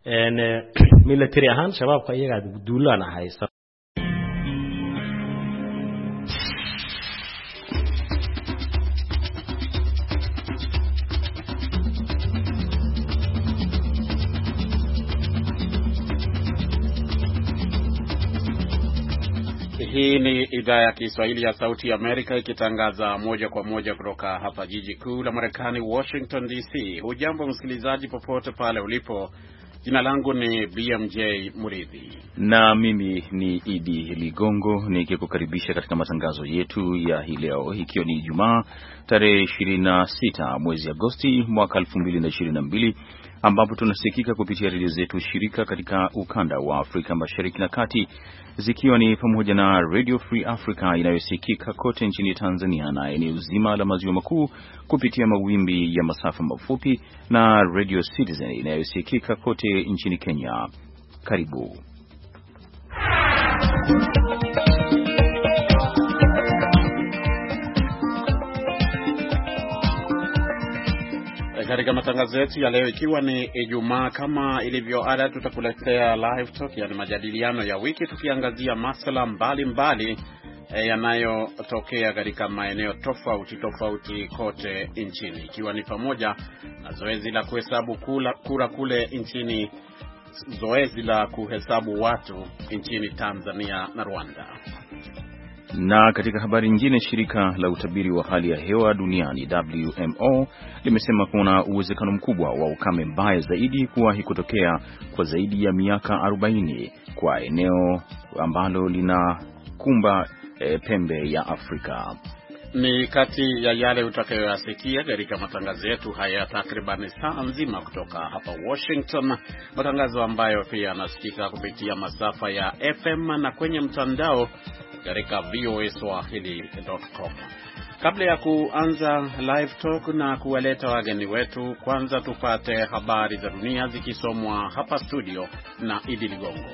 military ahaan shabaabka iyaga duulaan haysta. Hii ni idhaa ya Kiswahili ya Sauti ya Amerika ikitangaza moja kwa moja kutoka hapa jiji kuu la Marekani, Washington DC. Hujambo msikilizaji popote pale ulipo. Jina langu ni BMJ Muridhi na mimi ni Idi Ligongo nikikukaribisha katika matangazo yetu ya hii leo, ikiwa ni Ijumaa tarehe 26 mwezi Agosti mwaka 2022, ambapo tunasikika kupitia redio zetu shirika katika ukanda wa Afrika Mashariki na Kati, zikiwa ni pamoja na Radio Free Africa inayosikika kote nchini Tanzania na eneo zima la maziwa makuu kupitia mawimbi ya masafa mafupi, na Radio Citizen inayosikika kote nchini Kenya. Karibu. Katika matangazo yetu ya leo, ikiwa ni Ijumaa, kama ilivyo ada, tutakuletea live talk, yani majadiliano ya wiki, tukiangazia masuala mbalimbali yanayotokea katika maeneo tofauti kote nchini, ikiwa ni pamoja na zoezi la kuhesabu kura kule nchini, zoezi la kuhesabu watu nchini Tanzania na Rwanda. Na katika habari nyingine, shirika la utabiri wa hali ya hewa duniani WMO limesema kuna uwezekano mkubwa wa ukame mbaya zaidi kuwahi kutokea kwa zaidi ya miaka 40 kwa eneo ambalo linakumba pembe ya Afrika. Ni kati ya yale utakayoyasikia katika matangazo yetu haya takriban saa nzima kutoka hapa Washington, matangazo ambayo pia yanasikika kupitia masafa ya FM na kwenye mtandao katika voaswahili.com. Kabla ya kuanza live talk na kuwaleta wageni wetu, kwanza tupate habari za dunia zikisomwa hapa studio na Idi Ligongo.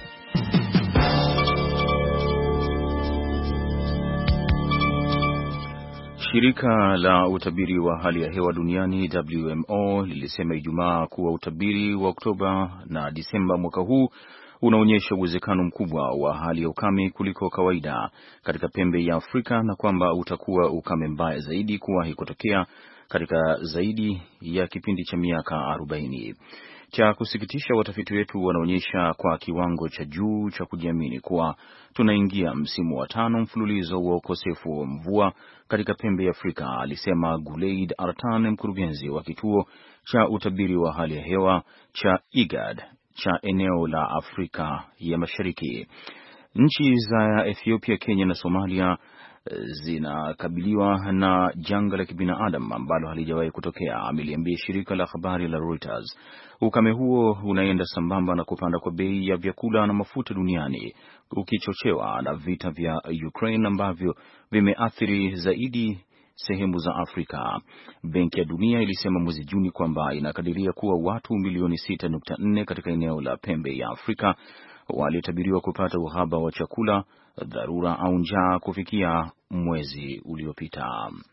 Shirika la utabiri wa hali ya hewa duniani WMO lilisema Ijumaa kuwa utabiri wa Oktoba na Disemba mwaka huu unaonyesha uwezekano mkubwa wa hali ya ukame kuliko kawaida katika pembe ya Afrika, na kwamba utakuwa ukame mbaya zaidi kuwahi kutokea katika zaidi ya kipindi cha miaka 40. Cha kusikitisha, watafiti wetu wanaonyesha kwa kiwango cha juu cha kujiamini kuwa tunaingia msimu wa 5 mfululizo wa ukosefu wa mvua katika pembe ya Afrika, alisema Guleid Artan, mkurugenzi wa kituo cha utabiri wa hali ya hewa cha IGAD cha eneo la Afrika ya Mashariki. Nchi za Ethiopia, Kenya na Somalia zinakabiliwa na janga la kibinadamu ambalo halijawahi kutokea, ameliambia shirika la habari la Reuters. Ukame huo unaenda sambamba na kupanda kwa bei ya vyakula na mafuta duniani, ukichochewa na vita vya Ukraine ambavyo vimeathiri zaidi sehemu za Afrika. Benki ya Dunia ilisema mwezi Juni kwamba inakadiria kuwa watu milioni 6.4 katika eneo la pembe ya Afrika walitabiriwa kupata uhaba wa chakula, dharura au njaa kufikia mwezi uliopita.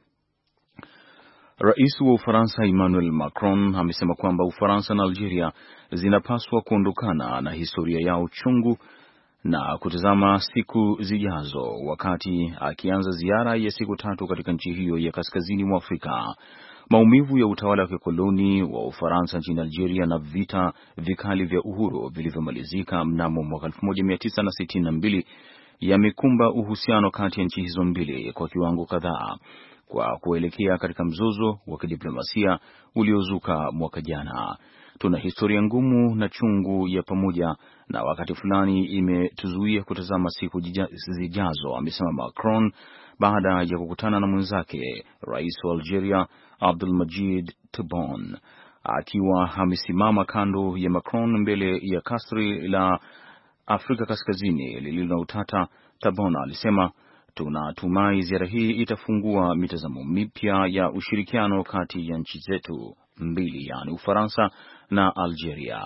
Rais wa Ufaransa Emmanuel Macron amesema kwamba Ufaransa na Algeria zinapaswa kuondokana na historia yao chungu na kutazama siku zijazo, wakati akianza ziara ya siku 3 katika nchi hiyo ya kaskazini mwa Afrika. Maumivu ya utawala wa kikoloni wa Ufaransa nchini Algeria na vita vikali vya uhuru vilivyomalizika mnamo mwaka 1962 yamekumba uhusiano kati ya nchi hizo mbili kwa kiwango kadhaa, kwa kuelekea katika mzozo wa kidiplomasia uliozuka mwaka jana. Tuna historia ngumu na chungu ya pamoja, na wakati fulani imetuzuia kutazama siku zijazo, amesema Macron baada ya kukutana na mwenzake rais wa Algeria Abdelmadjid Tebboune. Akiwa amesimama kando ya Macron mbele ya kasri la Afrika Kaskazini lililo na utata, Tebboune alisema, tunatumai ziara hii itafungua mitazamo mipya ya ushirikiano kati ya nchi zetu mbili, yani Ufaransa na Algeria.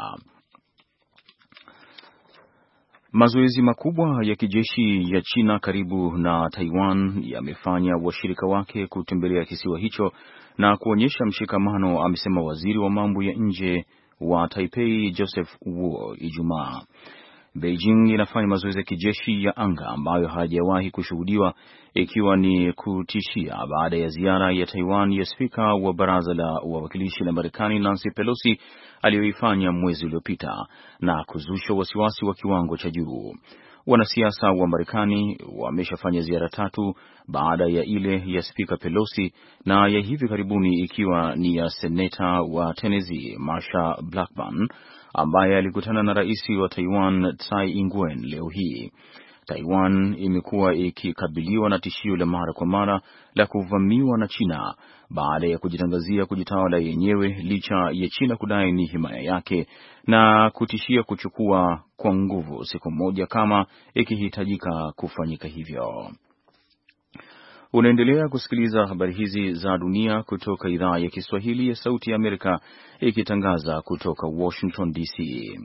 Mazoezi makubwa ya kijeshi ya China karibu na Taiwan yamefanya washirika wake kutembelea kisiwa hicho na kuonyesha mshikamano, amesema waziri wa mambo ya nje wa Taipei Joseph Wu Ijumaa. Beijing inafanya mazoezi ya kijeshi ya anga ambayo hayajawahi kushuhudiwa, ikiwa ni kutishia baada ya ziara ya Taiwan ya spika wa baraza la wawakilishi la Marekani Nancy Pelosi aliyoifanya mwezi uliopita na kuzusha wasiwasi wa kiwango cha juu. Wanasiasa wa Marekani wameshafanya ziara 3 baada ya ile ya spika Pelosi na ya hivi karibuni ikiwa ni ya seneta wa Tennessee Marsha Blackburn ambaye alikutana na rais wa Taiwan Tsai Ing-wen leo hii. Taiwan imekuwa ikikabiliwa na tishio la mara kwa mara la kuvamiwa na China baada ya kujitangazia kujitawala yenyewe licha ya China kudai ni himaya yake na kutishia kuchukua kwa nguvu siku moja kama ikihitajika kufanyika hivyo. Unaendelea kusikiliza habari hizi za dunia kutoka idhaa ya Kiswahili ya Sauti ya Amerika ikitangaza kutoka Washington DC.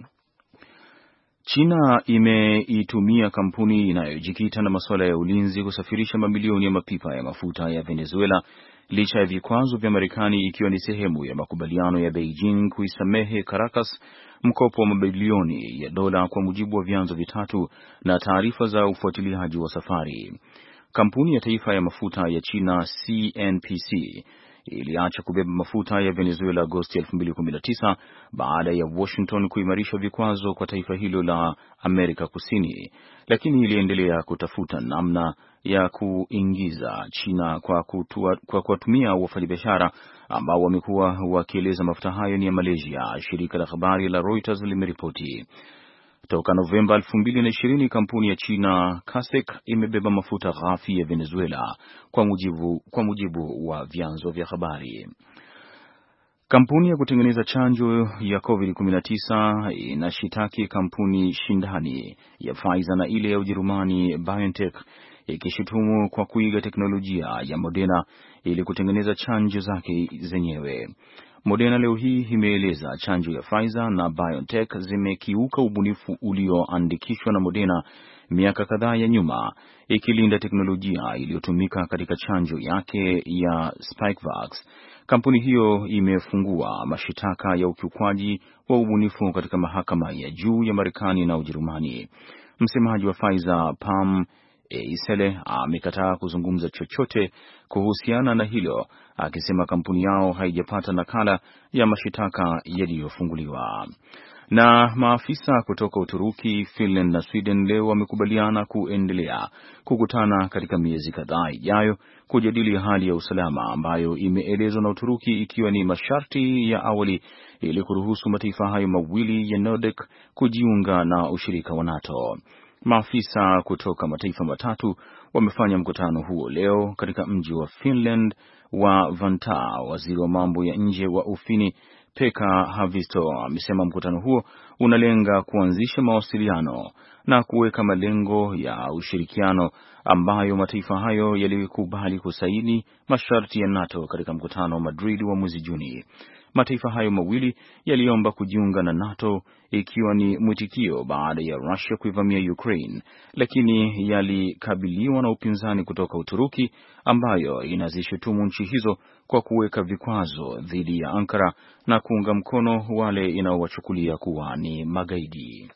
China imeitumia kampuni inayojikita na masuala ya ulinzi kusafirisha mamilioni ya mapipa ya mafuta ya Venezuela licha ya vikwazo vya Marekani, ikiwa ni sehemu ya makubaliano ya Beijing kuisamehe Caracas mkopo wa mabilioni ya dola, kwa mujibu wa vyanzo vitatu na taarifa za ufuatiliaji wa safari. Kampuni ya taifa ya mafuta ya China CNPC iliacha kubeba mafuta ya Venezuela Agosti 2019 baada ya Washington kuimarisha vikwazo kwa taifa hilo la Amerika Kusini, lakini iliendelea kutafuta namna ya kuingiza China kwa kuwatumia wafanyabiashara ambao wamekuwa wakieleza mafuta hayo ni ya Malaysia, shirika la habari la Reuters limeripoti. Toka Novemba 2020 kampuni ya China CASEC imebeba mafuta ghafi ya Venezuela kwa mujibu wa vyanzo vya habari. Kampuni ya kutengeneza chanjo ya COVID-19 inashitaki kampuni shindani ya Pfizer na ile ya Ujerumani BioNTech, ikishutumu kwa kuiga teknolojia ya Moderna ili kutengeneza chanjo zake zenyewe. Moderna leo hii imeeleza chanjo ya Pfizer na BioNTech zimekiuka ubunifu ulioandikishwa na Moderna miaka kadhaa ya nyuma, ikilinda teknolojia iliyotumika katika chanjo yake ya Spikevax. Kampuni hiyo imefungua mashitaka ya ukiukwaji wa ubunifu katika mahakama ya juu ya Marekani na Ujerumani. Msemaji wa Pfizer Pam Isele amekataa kuzungumza chochote kuhusiana na hilo, akisema kampuni yao haijapata nakala ya mashitaka yaliyofunguliwa. Na maafisa kutoka Uturuki, Finland na Sweden leo wamekubaliana kuendelea kukutana katika miezi kadhaa ijayo kujadili hali ya usalama ambayo imeelezwa na Uturuki ikiwa ni masharti ya awali ili kuruhusu mataifa hayo mawili ya Nordic kujiunga na ushirika wa NATO. Maafisa kutoka mataifa matatu wamefanya mkutano huo leo katika mji wa Finland wa Vantaa. Waziri wa mambo ya nje wa Ufini Pekka Haavisto amesema mkutano huo unalenga kuanzisha mawasiliano na kuweka malengo ya ushirikiano ambayo mataifa hayo yalikubali kusaini masharti ya NATO katika mkutano wa Madrid wa mwezi Juni. Mataifa hayo mawili yaliomba kujiunga na NATO ikiwa ni mwitikio baada ya Russia kuivamia Ukraine, lakini yalikabiliwa na upinzani kutoka Uturuki ambayo inazishutumu nchi hizo kwa kuweka vikwazo dhidi ya Ankara na kuunga mkono wale inaowachukulia kuwa ni magaidi.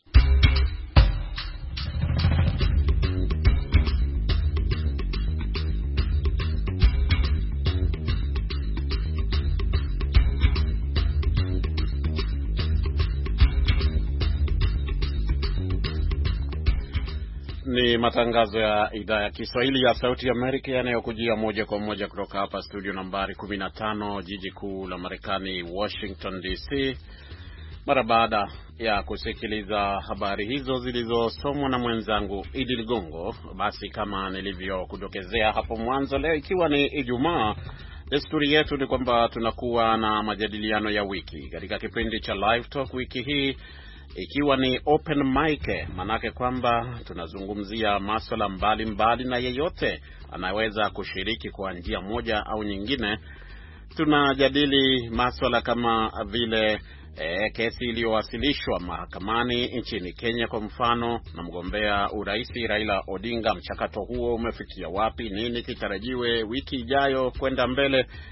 Ni matangazo ya idhaa ya Kiswahili ya Sauti ya Amerika yanayokujia moja kwa moja kutoka hapa studio nambari 15 jiji kuu la Marekani, Washington DC. Mara baada ya kusikiliza habari hizo zilizosomwa na mwenzangu Idi Ligongo, basi kama nilivyokudokezea hapo mwanzo, leo ikiwa ni Ijumaa, desturi yetu ni kwamba tunakuwa na majadiliano ya wiki katika kipindi cha Live Talk wiki hii, ikiwa ni open mic, manake kwamba tunazungumzia masuala mbalimbali na yeyote anaweza kushiriki kwa njia moja au nyingine. Tunajadili masuala kama vile kesi iliyowasilishwa mahakamani nchini Kenya kwa mfano na mgombea urais Raila Odinga. Mchakato huo umefikia wapi? Nini kitarajiwe wiki ijayo kwenda mbele?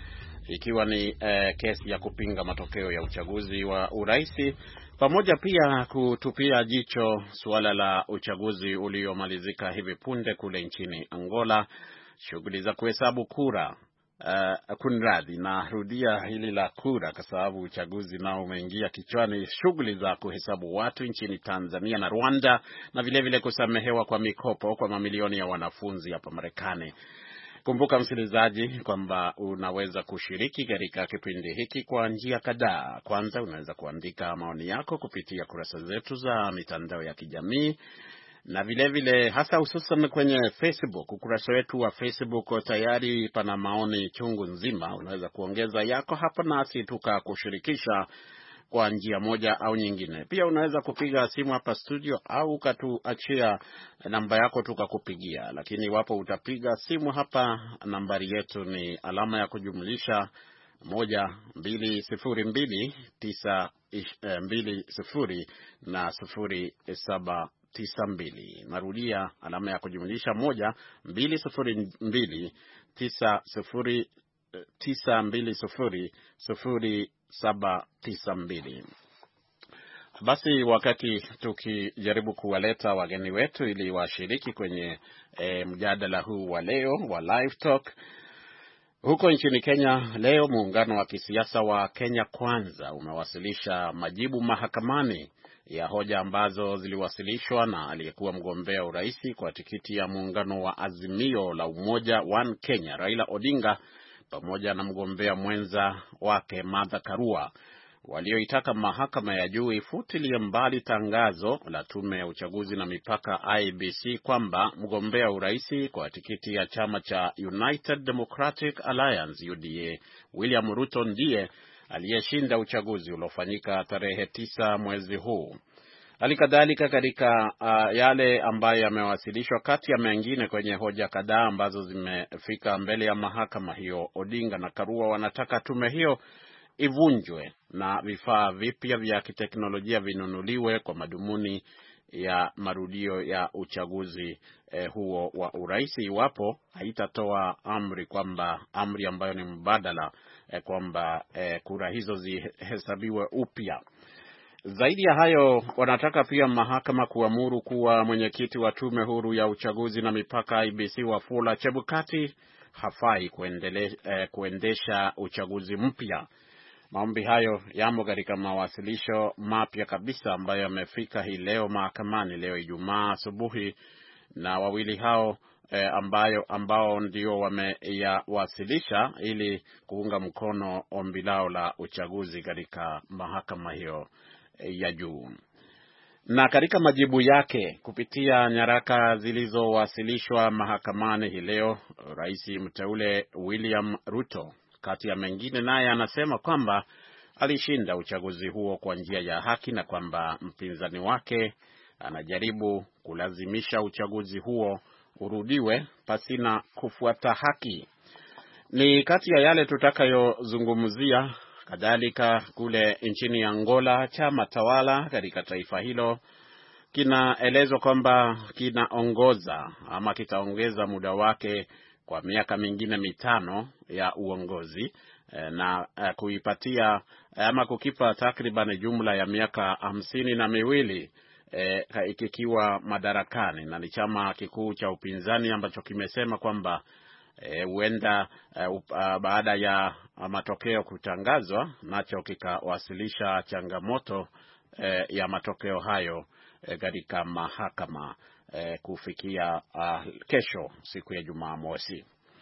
ikiwa ni kesi ya kupinga matokeo ya uchaguzi wa urais, pamoja pia kutupia jicho suala la uchaguzi uliomalizika hivi punde kule nchini Angola, shughuli za kuhesabu kura. Kunradhi, narudia hili la kura kwa sababu uchaguzi nao umeingia kichwani. Shughuli za kuhesabu watu nchini Tanzania na Rwanda, na vile kusamehewa kwa mikopo kwa mamilioni ya wanafunzi hapa Marekani. Kumbuka msikilizaji kwamba unaweza kushiriki katika kipindi hiki kwa njia kadhaa. Kwanza, unaweza kuandika maoni yako kupitia kurasa zetu za mitandao ya kijamii, na vile hasa hususan kwenye Facebook. Ukurasa wetu wa Facebook tayari pana maoni chungu nzima. Unaweza kuongeza yako hapa nasi tukakushirikisha kwa njia moja au nyingine. Pia unaweza kupiga simu hapa studio au ukatuachia namba yako tukakupigia. Lakini iwapo utapiga simu hapa, nambari yetu ni alama ya kujumlisha 1202920 na 0792. Narudia, alama ya kujumlisha 12029200792. Basi wakati tukijaribu kuwaleta wageni wetu ili washiriki kwenye mjadala huu wa leo wa Live Talk, huko nchini Kenya leo muungano wa kisiasa wa Kenya Kwanza umewasilisha majibu mahakamani ya hoja ambazo ziliwasilishwa na aliyekuwa mgombea urais kwa tikiti ya muungano wa Azimio la Umoja One Kenya Raila Odinga pamoja na mgombea mwenza wake Martha Karua, walioitaka mahakama ya juu ifutilie mbali tangazo la tume ya uchaguzi na mipaka IEBC kwamba mgombea urais kwa tikiti ya chama cha United Democratic Alliance UDA William Ruto ndiye aliyeshinda uchaguzi uliofanyika tarehe 9 mwezi huu. Halikadhalika katika yale ambayo yamewasilishwa kati ya mengine kwenye hoja kadhaa ambazo zimefika mbele ya mahakama hiyo, Odinga na Karua wanataka tume hiyo ivunjwe na vifaa vipya vya kiteknolojia vinunuliwe kwa madhumuni ya marudio ya uchaguzi huo wa urais, iwapo haitatoa amri ambayo ni mbadala kwamba kura hizo zihesabiwe upya. Zaidi ya hayo, wanataka pia mahakama kuamuru kuwa mwenyekiti wa tume huru ya uchaguzi na mipaka IEBC Wafula Chebukati hafai kuendesha uchaguzi mpya. Maombi hayo yamo katika mawasilisho mapya kabisa ambayo yamefika hii leo mahakamani leo Ijumaa asubuhi, na wawili hao ambao ndio wameyawasilisha ili kuunga mkono ombi lao la uchaguzi katika mahakama hiyo ya juu. Na katika majibu yake kupitia nyaraka zilizowasilishwa mahakamani hii leo, rais mteule William Ruto kati ya mengine naye anasema kwamba alishinda uchaguzi huo kwa njia ya haki na kwamba mpinzani wake anajaribu kulazimisha uchaguzi huo urudiwe pasina kufuata haki. Ni kati ya yale tutakayozungumzia. Kadhalika kule nchini Angola, chama tawala katika taifa hilo kinaelezwa kwamba kinaongoza ama kitaongeza muda wake kwa miaka mingine 5 ya uongozi na kuipatia ama kukipa takriban jumla ya miaka 52 ikiwa madarakani, na ni chama kikuu cha upinzani ambacho kimesema kwamba huenda baada ya matokeo kutangazwa nacho kikawasilisha changamoto ya matokeo hayo katika mahakama kufikia kesho siku ya Jumamosi.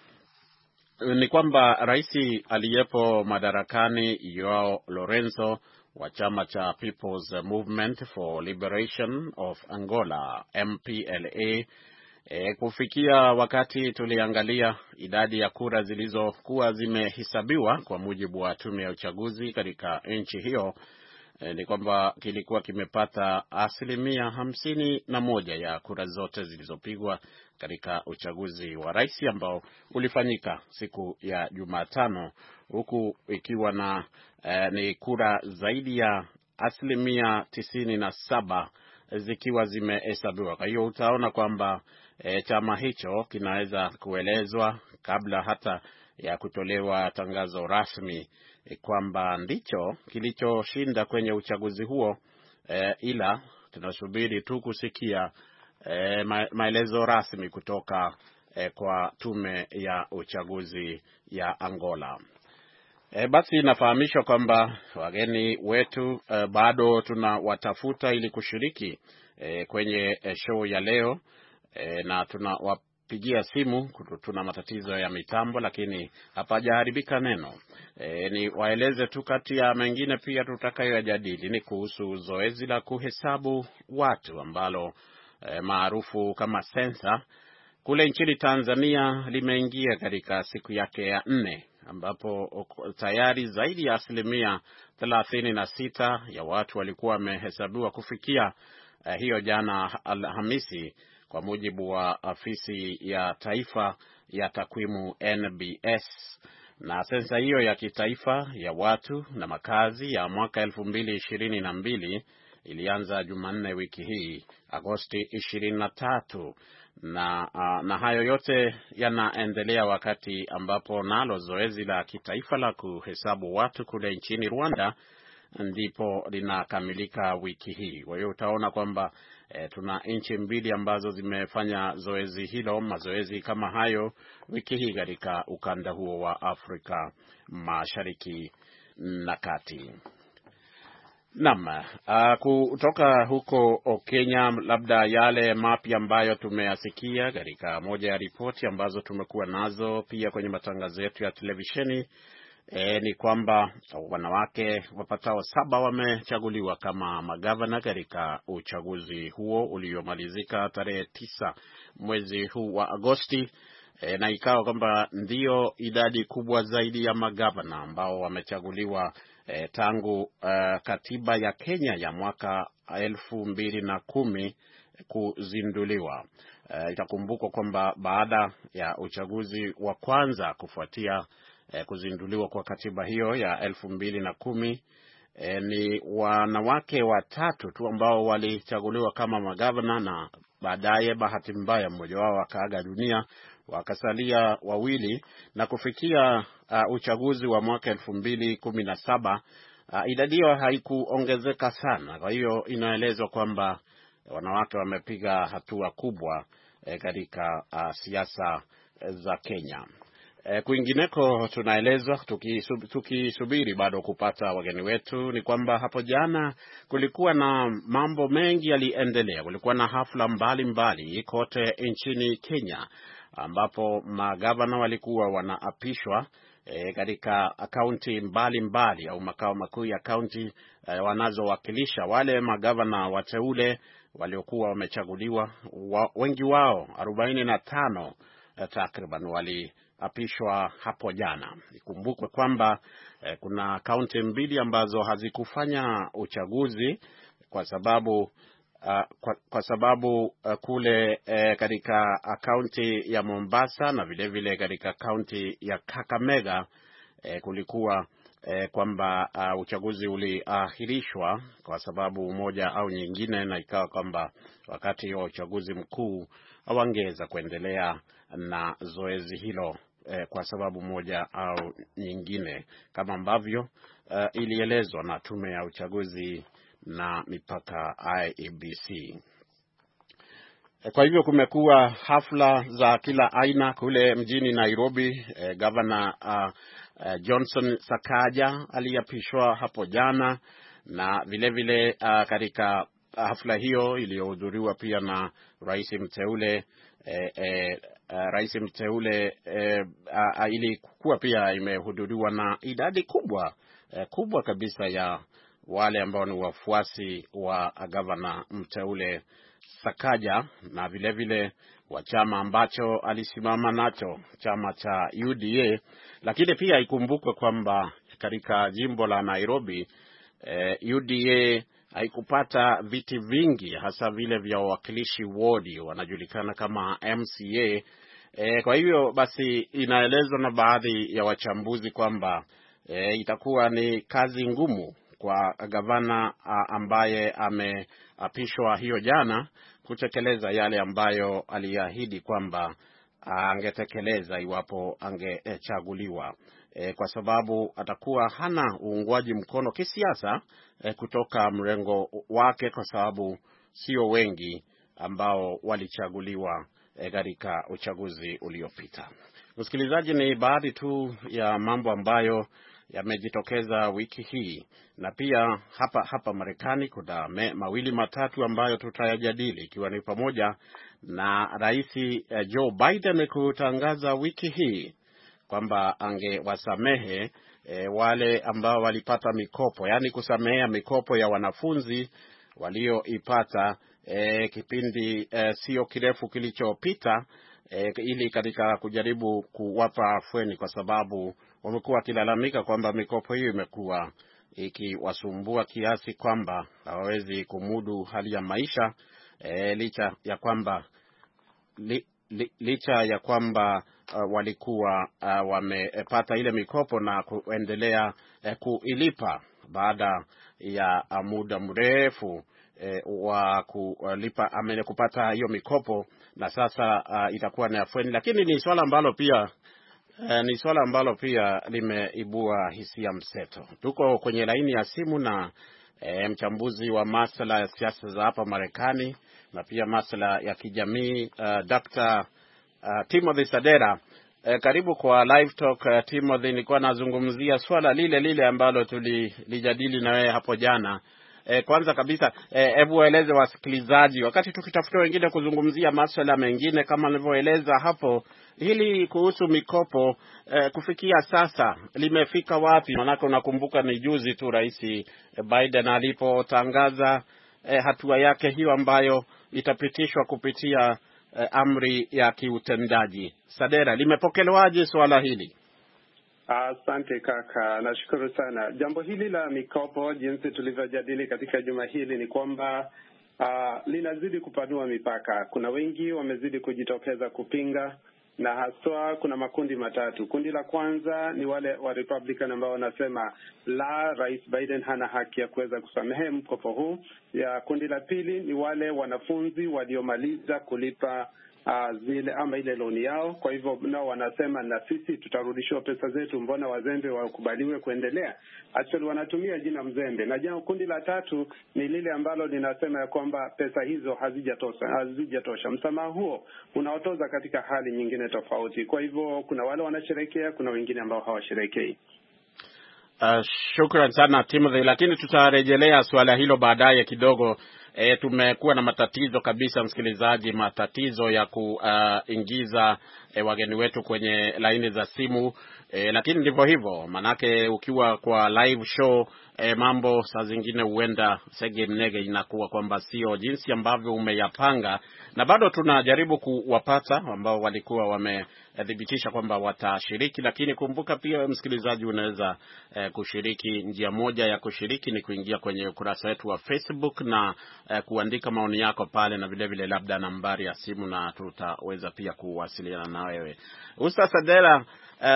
Ni kwamba rais aliyepo madarakani Joao Lorenzo wa chama cha People's Movement for Liberation of Angola MPLA, kufikia wakati tuliangalia idadi ya kura zilizokuwa zimehesabiwa kwa mujibu wa tume ya uchaguzi katika nchi hiyo, ni kwamba kilikuwa kimepata 51% ya kura zote zilizopigwa katika uchaguzi wa rais ambao ulifanyika siku ya Jumatano, huku ikiwa na ni kura zaidi ya 97% zikiwa zimehesabiwa. Kwa hiyo utaona kwamba chama hicho kinaweza kuelezwa kabla hata ya kutolewa tangazo rasmi kwamba ndicho kilichoshinda kwenye uchaguzi huo, ila tunasubiri tu kusikia maelezo rasmi kutoka kwa tume ya uchaguzi ya Angola. Basi inafahamishwa kwamba wageni wetu bado tunawatafuta ili kushiriki kwenye show ya leo, na tunawapigia simu. Tuna matatizo ya mitambo, lakini hapajaharibika neno. Ni waeleze tu kati ya mengine pia tutakayoyajadili ni kuhusu zoezi la kuhesabu watu ambalo maarufu kama sensa kule nchini Tanzania limeingia katika siku yake ya 4, ambapo tayari zaidi ya 36% ya watu walikuwa wamehesabiwa kufikia hiyo jana Alhamisi, kwa mujibu wa afisi ya taifa ya takwimu NBS. Na sensa hiyo ya kitaifa ya watu na makazi ya mwaka 2022 ilianza Jumanne wiki hii, Agosti 23, na hayo yote yanaendelea wakati ambapo nalo zoezi la kitaifa la kuhesabu watu kule nchini Rwanda ndipo linakamilika wiki hii. Kwa hiyo utaona kwamba tuna nchi mbili ambazo zimefanya zoezi hilo, mazoezi kama hayo wiki hii katika ukanda huo wa Afrika Mashariki na Kati. Naam, kutoka huko Kenya, labda yale mapya ambayo tumeyasikia katika moja ya ripoti ambazo tumekuwa nazo pia kwenye matangazo yetu ya televisheni, ni kwamba wanawake wapatao 7 wamechaguliwa kama magavana katika uchaguzi huo uliomalizika tarehe 9 mwezi huu wa Agosti, na ikawa kwamba ndio idadi kubwa zaidi ya magavana ambao wamechaguliwa tangu katiba ya Kenya ya mwaka 2010 kuzinduliwa. Itakumbukwa kwamba baada ya uchaguzi wa kwanza kufuatia kuzinduliwa kwa katiba hiyo ya 2010, ni wanawake 3 tu ambao walichaguliwa kama magavana, na baadaye bahati mbaya mmoja wao akaaga dunia, wakasalia 2, na kufikia uchaguzi wa mwaka 2017 idadi hiyo haikuongezeka sana. Kwa hiyo inaelezwa kwamba wanawake wamepiga hatua kubwa katika siasa za Kenya. Kwingineko tunaelezwa tukisubiri bado kupata wageni wetu, ni kwamba hapo jana kulikuwa na mambo mengi yaliendelea. Kulikuwa na hafla mbalimbali kote nchini Kenya, ambapo magavana walikuwa wanaapishwa katika kaunti mbalimbali au makao makuu ya kaunti wanazowakilisha. Wale magavana wateule waliokuwa wamechaguliwa, wengi wao 45 takriban waliapishwa hapo jana. Ikumbukwe kwamba kuna kaunti 2 ambazo hazikufanya uchaguzi kwa sababu kule katika kaunti ya Mombasa na vile vile katika kaunti ya Kakamega kulikuwa kwamba uchaguzi uliahirishwa kwa sababu moja au nyingine, na ikawa kwamba wakati wa uchaguzi mkuu hawangeweza kuendelea na zoezi hilo kwa sababu moja au nyingine, kama ambavyo ilielezwa na tume ya uchaguzi na mipaka IEBC. Kwa hivyo kumekuwa hafla za kila aina kule mjini Nairobi. Governor Johnson Sakaja aliapishwa hapo jana, na vile vile katika hafla hiyo iliyohudhuriwa pia na rais mteule ilikuwa pia imehudhuriwa na idadi kubwa kabisa ya wale ambao ni wafuasi wa gavana mteule Sakaja, na vile vile wa chama ambacho alisimama nacho, chama cha UDA. Lakini pia ikumbukwe kwamba katika jimbo la Nairobi UDA haikupata viti vingi, hasa vile vya wawakilishi wodi, wanajulikana kama MCA. Kwa hivyo basi inaelezwa na baadhi ya wachambuzi kwamba itakuwa ni kazi ngumu kwa gavana ambaye ameapishwa hiyo jana kutekeleza yale ambayo aliahidi kwamba angetekeleza iwapo angechaguliwa, kwa sababu atakuwa hana uungwaji mkono kisiasa kutoka mrengo wake, kwa sababu sio wengi ambao walichaguliwa katika uchaguzi uliopita. Msikilizaji, ni baadhi tu ya mambo ambayo yamejitokeza wiki hii, na pia hapa Marekani kuna mawili matatu ambayo tutayajadili, ikiwa ni pamoja na Rais Joe Biden kutangaza wiki hii kwamba angewasamehe wale ambao walipata mikopo, yani kusamehea mikopo ya wanafunzi walioipata kipindi sio kirefu kilichopita, ili katika kujaribu kuwapa afueni, kwa sababu wamekuwa wakilalamika kwamba mikopo hiyo imekuwa ikiwasumbua kiasi kwamba hawawezi kumudu hali ya maisha, licha ya kwamba walikuwa wamepata ile mikopo na kuendelea kuilipa baada ya muda mrefu wa kupata hiyo mikopo, na sasa itakuwa ni afueni. Lakini ni swala ambalo pia limeibua hisia mseto. Tuko kwenye laini ya simu na mchambuzi wa masuala ya siasa za hapa Marekani na pia masuala ya kijamii, Dr. Timothy Sadera. Karibu kwa Live Talk. Timothy, nilikuwa nazungumzia swala lile ambalo tulijadili na wewe hapo jana. Kwanza kabisa, hebu waeleze wasikilizaji, wakati tukitafuta wengine kuzungumzia masuala mengine kama nilivyoeleza hapo, hili kuhusu mikopo kufikia sasa limefika wapi? Maana unakumbuka ni juzi tu Rais Biden alipotangaza hatua yake hiyo ambayo itapitishwa kupitia amri ya kiutendaji. Sadera, limepokelewaje swala hili? Asante kaka, nashukuru sana. Jambo hili la mikopo, jinsi tulivyojadili katika juma hili, ni kwamba linazidi kupanua mipaka. Kuna wengi wamezidi kujitokeza kupinga, na haswa kuna makundi matatu. Kundi la kwanza ni wale wa Republican ambao wanasema Rais Biden hana haki ya kuweza kusamehe mkopo huu. Ya kundi la pili ni wale wanafunzi waliomaliza kulipa ile loan yao, kwa hivyo nao wanasema na sisi tutarudishiwa pesa zetu, mbona wazembe wakubaliwe kuendelea? Actually wanatumia jina mzembe. Na kundi la tatu ni lile ambalo linasema ya kwamba pesa hizo hazijatosha. Msamaha huo unaotoza katika hali nyingine tofauti. Kwa hivyo kuna wale wanasherehekea, kuna wengine ambao hawasherehekei. Shukran sana Timothy, lakini tutarejelea swala hilo baadaye kidogo. Tumekuwa na matatizo kabisa, msikilizaji, matatizo ya kuingiza wageni wetu kwenye laini za simu, lakini ndivyo hivyo, manake ukiwa kwa live show mambo saa zingine huenda sege mnege, inakuwa kwamba sio jinsi ambavyo umeyapanga, na bado tunajaribu kuwapata ambao walikuwa wamethibitisha kwamba watashiriki. Lakini kumbuka pia msikilizaji, unaweza kushiriki. Njia moja ya kushiriki ni kuingia kwenye ukurasa wetu wa Facebook na kuandika maoni yako pale, na vile vile labda nambari ya simu, na tutaweza pia kuwasiliana na wewe. Ustaz Sadera,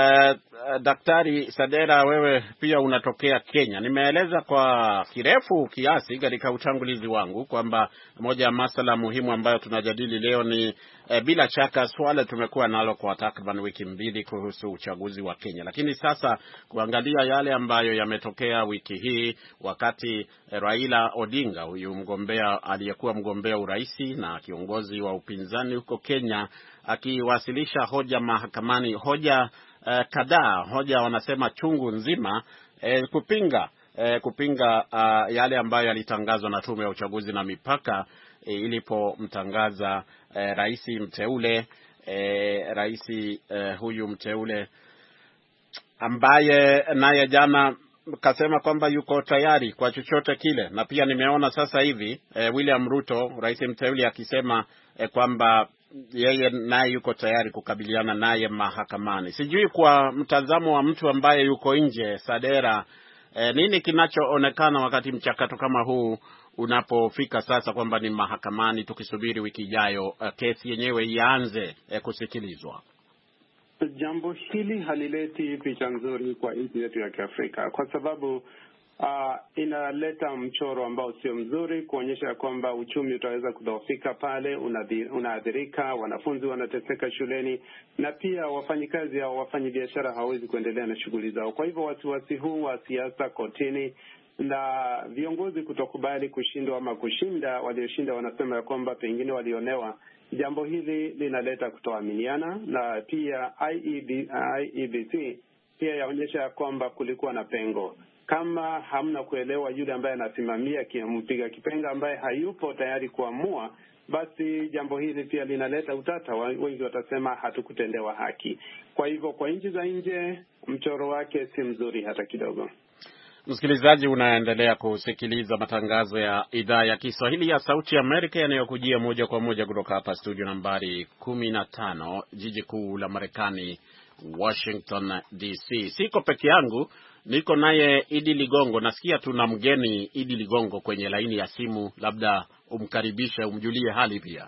Daktari Sadera, wewe pia unatokea Kenya. Nimeeleza kwa kirefu kiasi katika utangulizi wangu kwamba moja ya masuala muhimu ambayo tunajadili leo ni bila shaka swala tumekuwa nalo kwa takriban wiki mbili kuhusu uchaguzi wa Kenya. Lakini sasa kuangalia yale ambayo yametokea wiki hii, wakati Raila Odinga, huyu aliyekuwa mgombea uraisi na kiongozi wa upinzani huko Kenya, akiwasilisha hoja mahakamani, hoja kadhaa, hoja wanasema chungu nzima, kupinga yale ambayo yalitangazwa na Tume ya Uchaguzi na Mipaka ilipomtangaza rais mteule, huyu mteule ambaye naye jana kasema kwamba yuko tayari kwa chochote kile. Na pia nimeona sasa hivi William Ruto, rais mteule, akisema kwamba yeye naye yuko tayari kukabiliana naye mahakamani. Sijui kwa mtazamo wa mtu ambaye yuko nje, Sadera, nini kinachoonekana wakati mchakato kama huu unapofika sasa kwamba ni mahakamani, tukisubiri wiki ijayo kesi yenyewe ianze kusikilizwa? Jambo hili halileti picha nzuri kwa nchi yetu ya Kiafrika, kwa sababu inaleta mchoro ambao sio mzuri, kuonyesha kwamba uchumi utaweza kudhoofika pale, unaathirika, wanafunzi wanateseka shuleni, na pia wafanyikazi au wafanyabiashara hawawezi kuendelea na shughuli zao. Kwa hivyo wasiwasi huu wa siasa kotini na viongozi kutokubali kushindwa ama kushinda, walioshinda wanasema ya kwamba pengine walionewa, jambo hili linaleta kutoaminiana, na pia IEBC pia yaonyesha kwamba kulikuwa na pengo. Kama hamna kuelewa yule ambaye anasimamia mpiga kipenga ambaye hayupo tayari kuamua, basi jambo hili pia linaleta utata. Wengi watasema hatukutendewa haki. Kwa hivyo kwa nchi za nje mchoro wake si mzuri hata kidogo. Msikilizaji, unaendelea kusikiliza matangazo ya idhaa ya Kiswahili ya Sauti ya Amerika yanayokujia moja kwa moja kutoka hapa studio nambari 15, jiji kuu la Marekani, Washington DC. Siko peke yangu, niko naye Idi Ligongo. Nasikia tuna mgeni Idi Ligongo kwenye laini ya simu, labda umkaribishe, umjulie hali pia.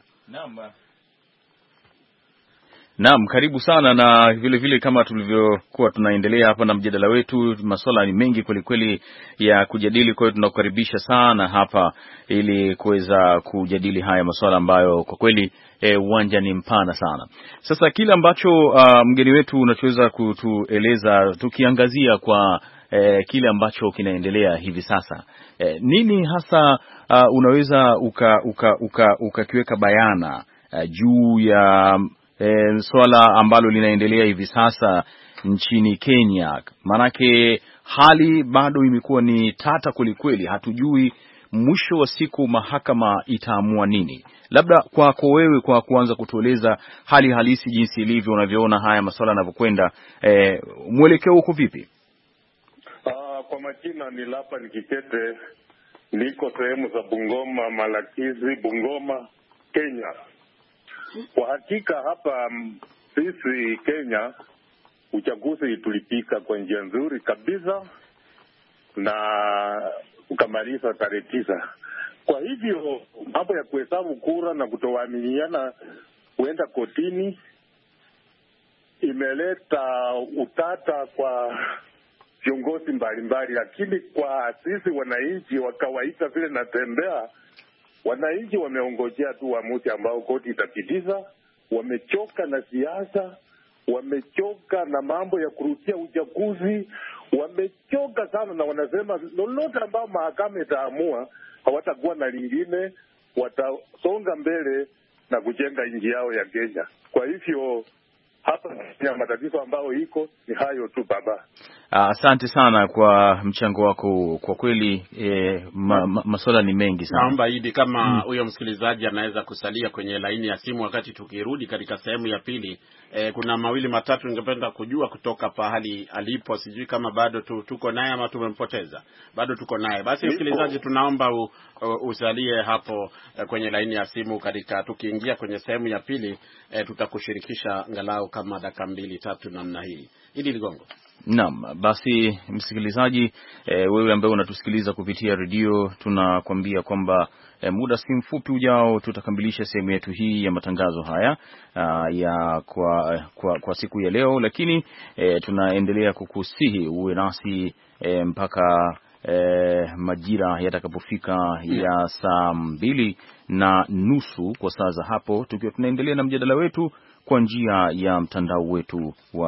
Naam, karibu sana. Na vile vile kama tulivyokuwa tunaendelea hapa na mjadala wetu, masuala ni mengi kweli kweli ya kujadili, kwa hiyo tunakukaribisha sana hapa ili kuweza kujadili haya masuala ambayo kwa kweli uwanja ni mpana sana. Sasa kile ambacho mgeni wetu unachoweza kutueleza, tukiangazia kwa kile ambacho kinaendelea hivi sasa, nini hasa unaweza ukakiweka bayana juu ya swala ambalo linaendelea hivi sasa nchini Kenya? Manake hali bado imekuwa ni tata kwelikweli, hatujui mwisho wa siku mahakama itaamua nini. Labda kwako wewe, kwa kuanza kutueleza hali halisi jinsi ilivyo, unavyoona haya masuala yanavyokwenda, mwelekeo uko vipi? Kwa majina ni Lapa Nikikete, niko sehemu za Bungoma, Malakizi, Bungoma, Kenya. Kwa hakika hapa sisi Kenya uchaguzi tulipika kwa njia nzuri kabisa na ukamaliza tarehe 9. Kwa hivyo mambo ya kuhesabu kura na kutoaminiana kuenda kotini imeleta utata kwa viongozi mbalimbali, lakini kwa sisi wananchi wa kawaida vile natembea, wananchi wameongojea tu uamuzi ambao koti itapitisha. Wamechoka na siasa, wamechoka na mambo ya kurudia uchaguzi, wamechoka sana, na wanasema lolote ambao mahakama itaamua hawatakuwa na lingine, watasonga mbele na kujenga nchi yao ya Kenya. Kwa hivyo hapa ya matatizo ambayo iko ni hayo tu baba. Asante sana kwa mchango wako. Kwa kweli masuala ni mengi sana. Naomba Idi, kama huyo msikilizaji anaweza kusalia kwenye laini ya simu wakati tukirudi katika sehemu ya pili. Kuna mawili matatu ningependa kujua kutoka pahali alipo. Sijui kama bado tuko naye ama tumempoteza. Bado tuko naye. Basi msikilizaji, tunaomba usalie hapo kwenye laini ya simu. Katika tukiingia kwenye sehemu ya pili tutakushirikisha angalau kama dakika 2-3 namna hii. Idi Ligongo. Naam, basi msikilizaji, wewe ambaye unatusikiliza kupitia redio, tunakwambia kwamba muda si mfupi ujao tutakamilisha sehemu yetu hii ya matangazo haya ya kwa siku ya leo, lakini tunaendelea kukusihi uwe nasi mpaka majira yatakapofika ya saa 2:30 kwa saa za hapo, tukiwa tunaendelea na mjadala wetu kwa njia ya mtandao wetu wa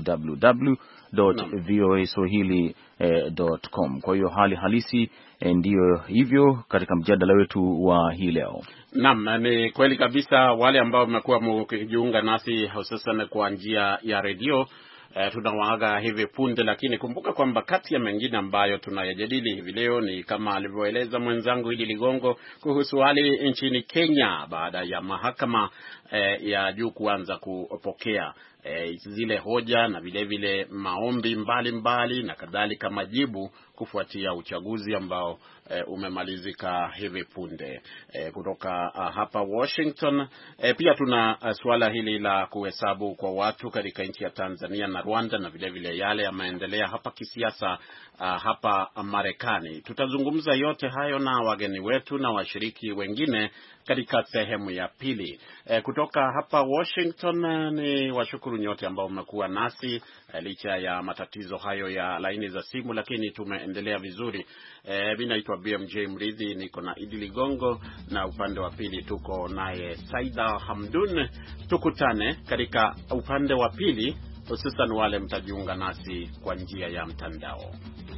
www.voaswahili.com. Kwa hiyo hali halisi ndiyo hivyo katika mjadala wetu wa hii leo. Naam, ni kweli kabisa. Wale ambao mmekuwa mkijiunga nasi hususan kwa njia ya redio, tunawaaga hivi punde, lakini kumbuka kwamba kati ya mengine ambayo tunayajadili hivi leo ni kama alivyoeleza mwenzangu Idi Ligongo kuhusu hali nchini Kenya baada ya mahakama ya juu kuanza kupokea zile hoja na vile vile maombi mbalimbali na kadhalika, majibu kufuatia uchaguzi ambao umemalizika hivi punde. Kutoka hapa Washington pia tuna suala hili la kuhesabu kwa watu katika nchi ya Tanzania na Rwanda na vile vile yale yameendelea hapa kisiasa hapa Marekani. Tutazungumza yote hayo na wageni wetu na washiriki wengine katika sehemu ya pili. Kutoka hapa Washington ni washukuru kuwashukuru nyote ambao mmekuwa nasi licha ya matatizo hayo ya laini za simu, lakini tumeendelea vizuri. Mimi naitwa BMJ Mridhi, niko na Idi Ligongo na upande wa pili tuko naye Saida Hamdun. Tukutane katika upande wa pili, hususan wale mtajiunga nasi kwa njia ya mtandao.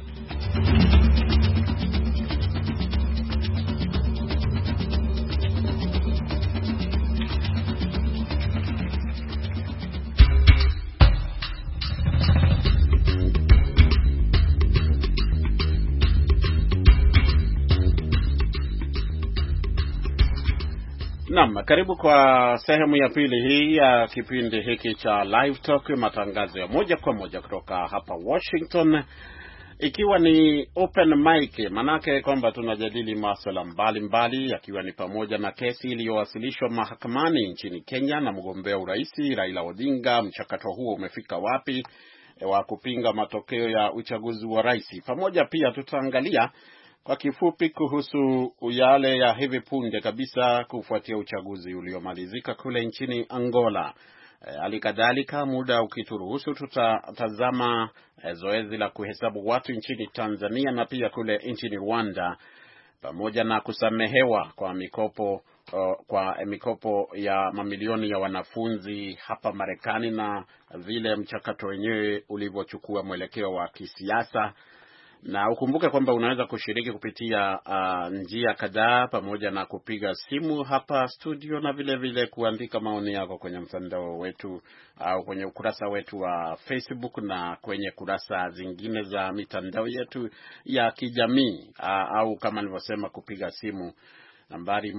Naam, karibu kwa sehemu ya pili hii ya kipindi hiki cha Live Talk, matangazo ya moja kwa moja kutoka hapa Washington, ikiwa ni open mic, manake kwamba tunajadili masuala mbalimbali, yakiwa ni pamoja na kesi iliyowasilishwa mahakamani nchini Kenya na mgombea urais Raila Odinga. Mchakato huo umefika wapi wa kupinga matokeo ya uchaguzi wa rais? Pamoja pia tutaangalia kwa kifupi kuhusu yale ya hivi punde kabisa kufuatia uchaguzi uliomalizika kule nchini Angola. Halikadhalika, muda ukituruhusu, tutatazama zoezi la kuhesabu watu nchini Tanzania na pia kule nchini Rwanda, pamoja na kusamehewa kwa mikopo ya mamilioni ya wanafunzi hapa Marekani na vile mchakato wenyewe ulivyochukua mwelekeo wa kisiasa. Na ukumbuke kwamba unaweza kushiriki kupitia njia kadhaa, pamoja na kupiga simu hapa studio na vile kuandika maoni yako kwenye mtandao wetu au kwenye ukurasa wetu wa Facebook na kwenye kurasa zingine za mitandao yetu ya kijamii, au kama nilivyosema kupiga simu nambari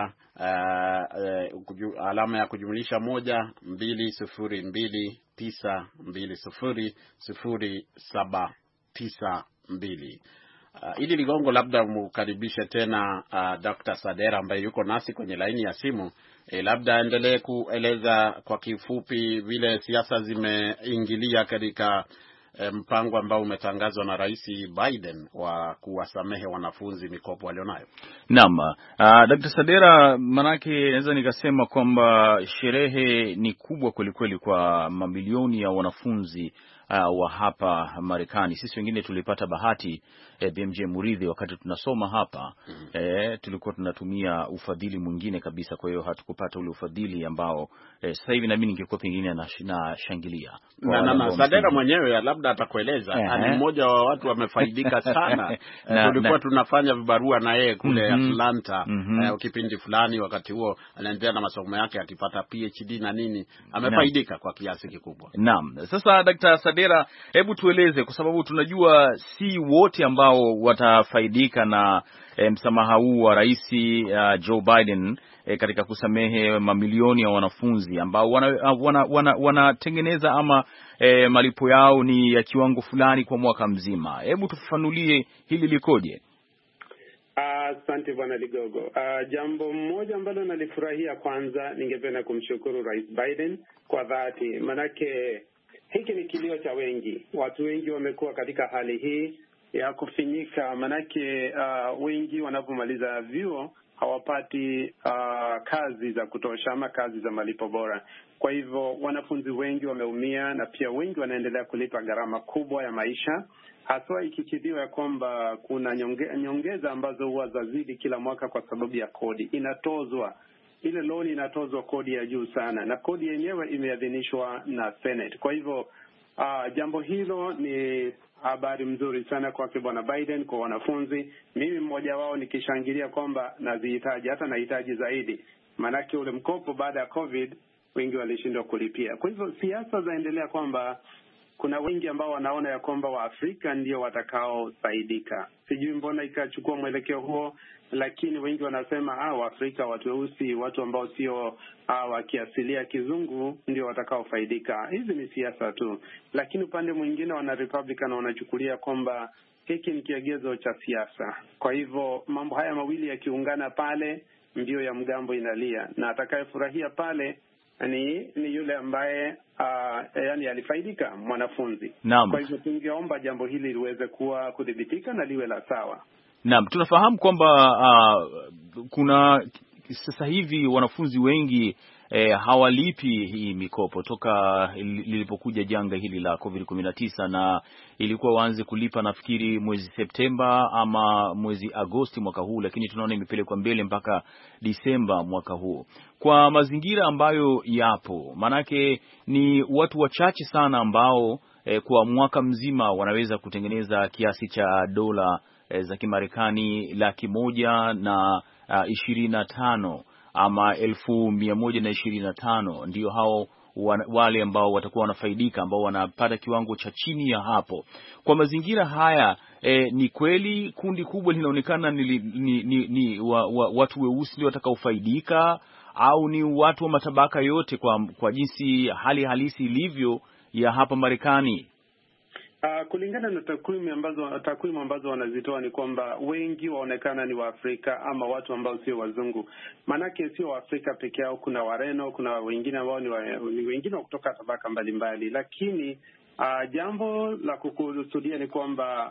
alama ya kujumlisha 12029200792. Ili Ligongo, labda mkaribishe tena Dr. Sadera ambaye yuko nasi kwenye laini ya simu. Labda endelee kueleza kwa kifupi vile siasa zimeingilia katika mpango ambao umetangazwa na Rais Biden wa kuwasamehe wanafunzi mikopo walionayo. Naam, Dr. Sadera, manake naweza nikasema kwamba sherehe ni kubwa kwelikweli kwa mamilioni ya wanafunzi wa hapa Marekani. Sisi wengine tulipata bahati BMJ Muridhi, wakati tunasoma hapa tulikuwa tunatumia ufadhili mwingine kabisa, kwa hiyo hatukupata ule ufadhili ambao sasa hivi na mimi ningekuwa pengine na shangilia. Na Sadera mwenyewe labda atakueleza, ni mmoja wa watu wamefaidika sana. Tulikuwa tunafanya vibarua na yeye kule Atlanta kipindi fulani, wakati huo anaendelea na masomo yake akipata PhD na nini, amefaidika kwa kiasi kikubwa. Naam. Sasa Dr. Sadera, hebu tueleze, kwa sababu tunajua si wote ambao watafaidika na msamaha huu wa Rais Joe Biden katika kusamehe mamilioni ya wanafunzi ambao wanatengeneza ama malipo yao ni ya kiwango fulani kwa mwaka mzima. Hebu tufafanulie hili likoje? Asante Bwana Ligogo. Jambo moja ambalo nalifurahia, kwanza ningependa kumshukuru Rais Biden kwa dhati, manake hiki ni kilio cha wengi. Watu wengi wamekuwa katika hali hii ya kufinyika, manake wengi wanapomaliza vyuo hawapati kazi za kutosha ama kazi za malipo bora. Kwa hivyo wanafunzi wengi wameumia, na pia wengi wanaendelea kulipa gharama kubwa ya maisha, haswa ikikidhiwa ya kwamba kuna nyongeza ambazo huwa zazidi kila mwaka kwa sababu ya kodi inatozwa. Ile loan inatozwa kodi ya juu sana, na kodi yenyewe imeadhinishwa na Senate. Kwa hivyo jambo hilo ni habari mzuri sana kwake Bwana Biden, kwa wanafunzi. Mimi mmoja wao nikishangilia kwamba nazihitaji, hata nahitaji zaidi, maanake ule mkopo baada ya COVID wengi walishindwa kulipia. Kwa hivyo siasa zaendelea kwamba kuna wengi ambao wanaona ya kwamba Waafrika ndio watakaosaidika. Sijui mbona ikachukua mwelekeo huo, lakini wengi wanasema Waafrika, watu weusi, watu ambao sio wa kiasilia kizungu ndio watakaofaidika. Hizi ni siasa tu, lakini upande mwingine wana Republican wanachukulia kwamba hiki ni kiegezo cha siasa. Kwa hivyo mambo haya mawili yakiungana pale, ndio ya mgambo inalia, na atakayefurahia pale ni yule ambaye yani alifaidika, mwanafunzi. Naam. Kwa hivyo tungeomba jambo hili liweze kuwa kudhibitika na liwe la sawa. Naam, tunafahamu kwamba kuna sasa hivi wanafunzi wengi hawalipi hii mikopo toka lilipokuja janga hili la COVID-19, na ilikuwa waanze kulipa nafikiri mwezi Septemba ama mwezi Agosti mwaka huu, lakini tunaona imepelekwa mbele mpaka Disemba mwaka huu. Kwa mazingira ambayo yapo, manake ni watu wachache sana ambao kwa mwaka mzima wanaweza kutengeneza kiasi cha dola za Kimarekani 125 ama 1125, ndio hao wale ambao watakuwa wanafaidika, ambao wanapata kiwango cha chini ya hapo. Kwa mazingira haya ni kweli kundi kubwa linaonekana ni watu weusi ndio watakaofaidika, au ni watu wa matabaka yote kwa jinsi hali halisi ilivyo ya hapa Marekani? Kulingana na takwimu ambazo wanazitoa ni kwamba wengi waonekana ni Waafrika ama watu ambao sio wazungu. Maanake sio Waafrika peke yao, kuna Wareno, kuna wengine ambao ni wengine kutoka tabaka mbalimbali. Lakini jambo la kukusudia ni kwamba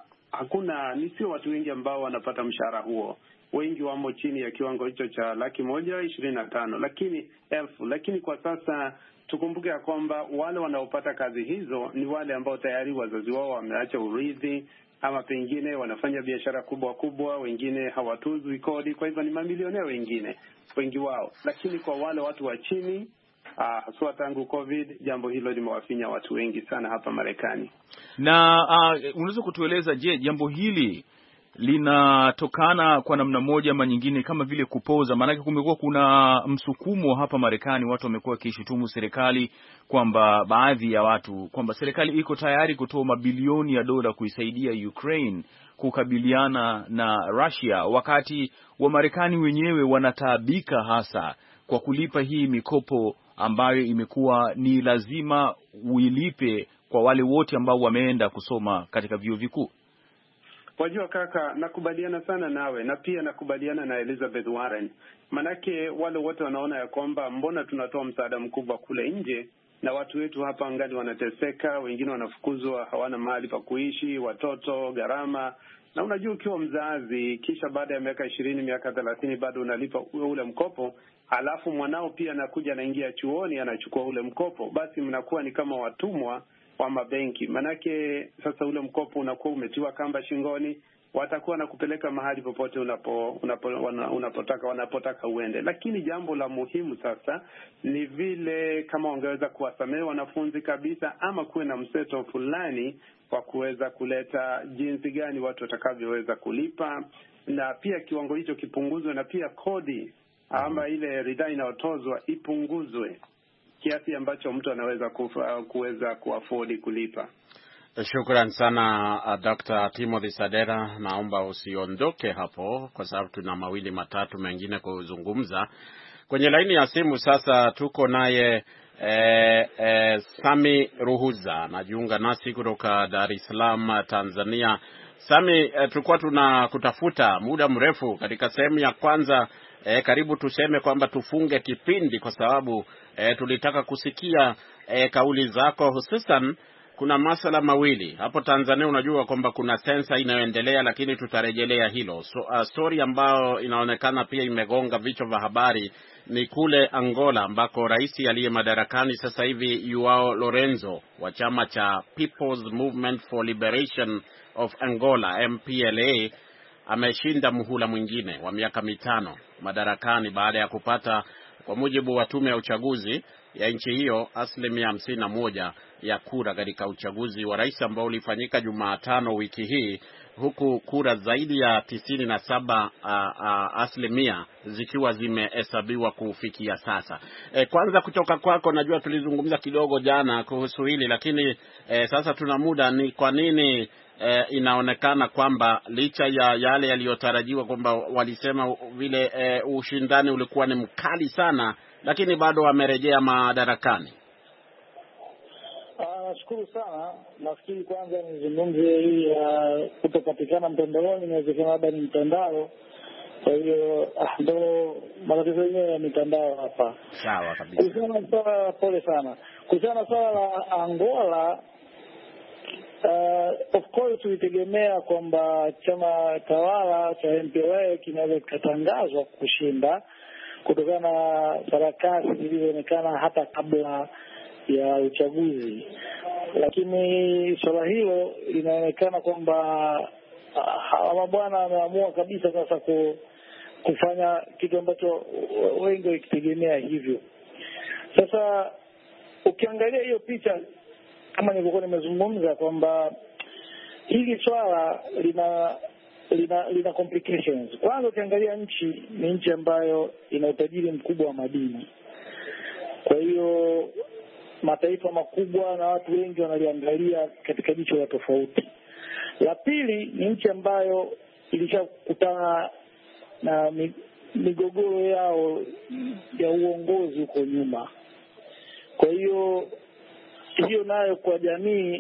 sio watu wengi ambao wanapata mshahara huo. Wengi wamo chini ya kiwango hicho cha 125,000 lakini kwa sasa tukumbuke ya kwamba wale wanaopata kazi hizo ni wale ambao tayari wazazi wao wameacha urithi, ama pengine wanafanya biashara kubwa, wengine hawatuzwi kodi, kwa hivyo ni mamilionea wengi wao. Lakini kwa wale watu wa chini, haswa tangu COVID, jambo hilo limewafinya watu wengi sana hapa Marekani. Na unaweza kutueleza, je, jambo hili linatokana kwa namna moja ama nyingine kama vile kupoza? Maanake kumekuwa kuna msukumo hapa Marekani, watu wamekuwa wakishutumu serikali kwamba baadhi ya watu kwamba serikali iko tayari kutoa mabilioni ya dola kuisaidia Ukraine kukabiliana na Russia, wakati wa Marekani wenyewe wanataabika hasa kwa kulipa hii mikopo ambayo imekuwa ni lazima uilipe kwa wale wote ambao wameenda kusoma katika vyuo vikuu. Wajua kaka, nakubaliana sana nawe, na pia nakubaliana na Elizabeth Warren. Manake wale wote wanaona ya kwamba mbona tunatoa msaada mkubwa kule nje na watu wetu hapa angali wanateseka, wengine wanafukuzwa, hawana mahali pa kuishi, watoto, gharama. Na unajua ukiwa mzazi kisha baada ya miaka 20, miaka 30 bado unalipa ule mkopo, alafu mwanao pia anakuja anaingia chuoni anachukua ule mkopo, basi mnakuwa ni kama watumwa wa mabenki. Manake sasa ule mkopo unakuwa umetiwa kamba shingoni, watakuwa na kupeleka mahali popote wanapotaka uende. Lakini jambo la muhimu sasa ni vile kama wangeweza kuwasamehe wanafunzi kabisa, ama kuwe na mseto fulani wa kuweza kuleta jinsi gani watu watakavyoweza kulipa, na pia kiwango hicho kipunguzwe, na pia kodi ama ile ridhaa inayotozwa ipunguzwe kiasi ambacho mtu anaweza kuweza kuafodi kulipa. Shukran sana Dr. Timothy Sadera, naomba usiondoke hapo kwa sababu tuna mawili matatu mengine kuzungumza. Kwenye laini ya simu sasa tuko naye Sami Ruhuza, anajiunga nasi kutoka Dar es Salaam, Tanzania. Sami, tulikuwa tunakutafuta muda mrefu. Katika sehemu ya kwanza karibu tuseme kwamba tufunge kipindi kwa sababu tulitaka kusikia kauli zako, hususan kuna masala mawili hapo Tanzania. Unajua kwamba kuna sensa inayoendelea, lakini tutarejelea hilo. Story ambayo inaonekana pia imegonga vichwa vya habari ni kule Angola, ambako rais aliye madarakani sasa hivi Joao Lorenzo wa chama cha People's Movement for Liberation of Angola MPLA ameshinda muhula mwingine wa miaka 5 madarakani baada ya kupata, kwa mujibu wa tume ya uchaguzi ya nchi hiyo, 51% ya kura katika uchaguzi wa rais ambao ulifanyika Jumatano wiki hii, huku kura zaidi ya 97% zikiwa zimehesabiwa kufikia sasa. Kwanza kutoka kwako, najua tulizungumza kidogo jana kuhusu hili, lakini sasa tuna muda, ni kwa nini inaonekana kwamba licha ya yale yaliyotarajiwa kwamba walisema vile ushindani ulikuwa ni mkali sana, lakini bado wamerejea madarakani? Nashukuru sana. Nafikiri kwanza nizungumzie hii ya kutopatikana mtandaoni, inawezekana labda ni mtandao. Kwa hiyo ndo matatizo yenyewe ya mitandao hapa. Sawa kabisa. Pole sana. Kuhusiana na swala la Angola, of course tulitegemea kwamba chama tawala cha MPLA kinaweza kikatangazwa kushinda, kutokana na sarakasi zilizoonekana hata kabla ya uchaguzi. Lakini swala hilo linaonekana kwamba hawa bwana wameamua kabisa sasa kufanya kitu ambacho wengi wakitegemea hivyo. Sasa ukiangalia hiyo picha, kama nilivyokuwa nimezungumza kwamba hili swala lina complications. Kwanza ukiangalia nchi ni nchi ambayo ina utajiri mkubwa wa madini. Kwa hiyo mataifa makubwa na watu wengi wanaliangalia katika jicho la tofauti. La pili ni nchi ambayo ilishakutana na migogoro yao ya uongozi huko nyuma. Kwa hiyo nayo kwa jamii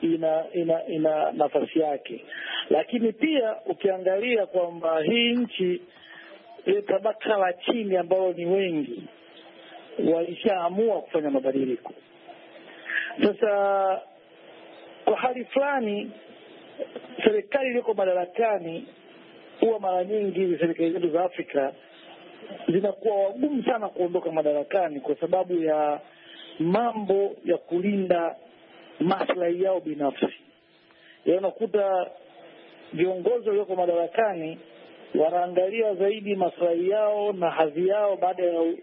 ina nafasi yake. Lakini pia ukiangalia kwamba hii nchi, ile tabaka la chini ambao ni wengi, walishaamua kufanya mabadiliko. Sasa kwa hali fulani serikali iliyoko madarakani, huwa mara nyingi hizi serikali zetu za Afrika zinakuwa wagumu sana kuondoka madarakani kwa sababu ya mambo ya kulinda maslahi yao binafsi. Unakuta viongozi walioko madarakani wanaangalia zaidi maslahi yao na hadhi yao baada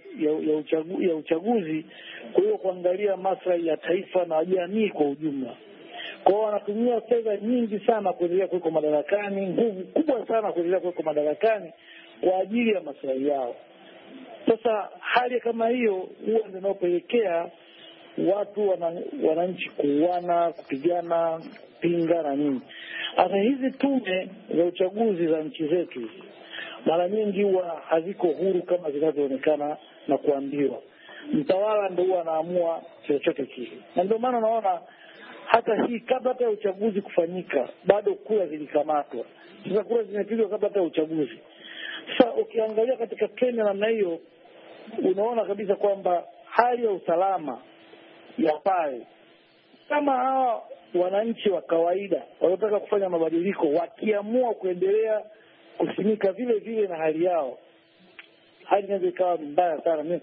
ya uchaguzi, kwa hiyo kuangalia maslahi ya taifa na jamii kwa ujumla. Kwa hiyo wanatumia fedha nyingi sana kuendelea kuweko madarakani, nguvu kubwa sana kuendelea kuweko madarakani kwa ajili ya maslahi yao. Sasa hali kama hiyo huwa ndio inayopelekea watu wananchi kuuana, kupigana, kupinga na nini. Hata hizi tume za uchaguzi za nchi zetu mara nyingi huwa haziko huru kama zinavyoonekana na kuambiwa. Mtawala ndio huwa anaamua chochote kile. Na ndio maana naona hata hii kabla ya uchaguzi kufanyika bado kura zilikamatwa. Sasa kura zimepigwa kabla ya uchaguzi. Sasa ukiangalia katika Kenya namna hiyo, unaona kabisa kwamba hali ya usalama ya pale, kama hawa wananchi wa kawaida wanataka kufanya mabadiliko, wakiamua kuendelea kusimika vile vile na hali yao, hali inaweza ikawa mbaya sana.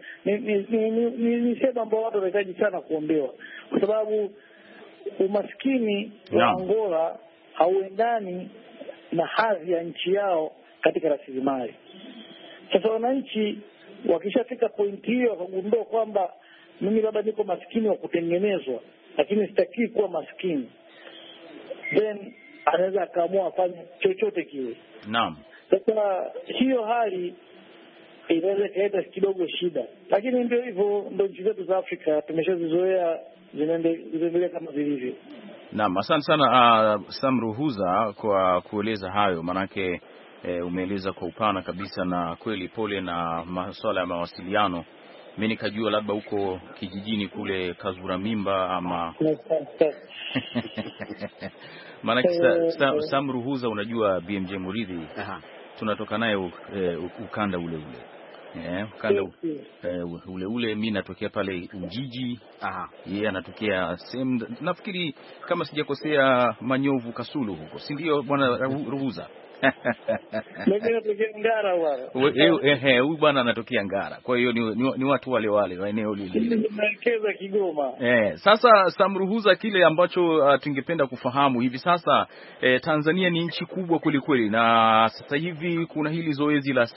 Ni sema ambao watu wanahitaji sana kuombewa, kwa sababu umaskini wa Angola hauendani na hadhi ya nchi yao katika rasilimali. Sasa wananchi wakishafika pointi hiyo, wakagundua kwamba mimi labda niko maskini wa kutengenezwa, lakini sitaki kuwa maskini, then anaweza akaamua afanye chochote kile. Naam. Sasa hiyo hali inaweza kuleta kidogo shida, lakini ndio hivyo, ndio nchi zetu za Afrika tumeshazizoea, zinaendelea kama zilivyo. Naam, asante sana Sam Ruhuza kwa kueleza hayo, manake umeeleza kwa upana kabisa, na kweli pole na masuala ya mawasiliano. Mimi nikajua labda huko kijijini kule Kazura Mimba ama manake Sam Ruhuza, unajua BMJ Muridhi, tunatoka naye ukanda ule ukanda ule mimi natokea pale Ujiji, yeye anatokea sehemu, nafikiri kama sijakosea, Manyovu Kasulu huko, si ndio bwana Ruhuza? Mimi natokea Ngara bwana. Huyu bwana anatokea Ngara. Kwa hiyo ni watu wale wa eneo lile. Tunakeza Kigoma. Sasa Sam Ruhuza, kile ambacho tungependa kufahamu hivi sasa, Tanzania ni nchi kubwa kweli kweli, na sasa hivi kuna hili zoezi la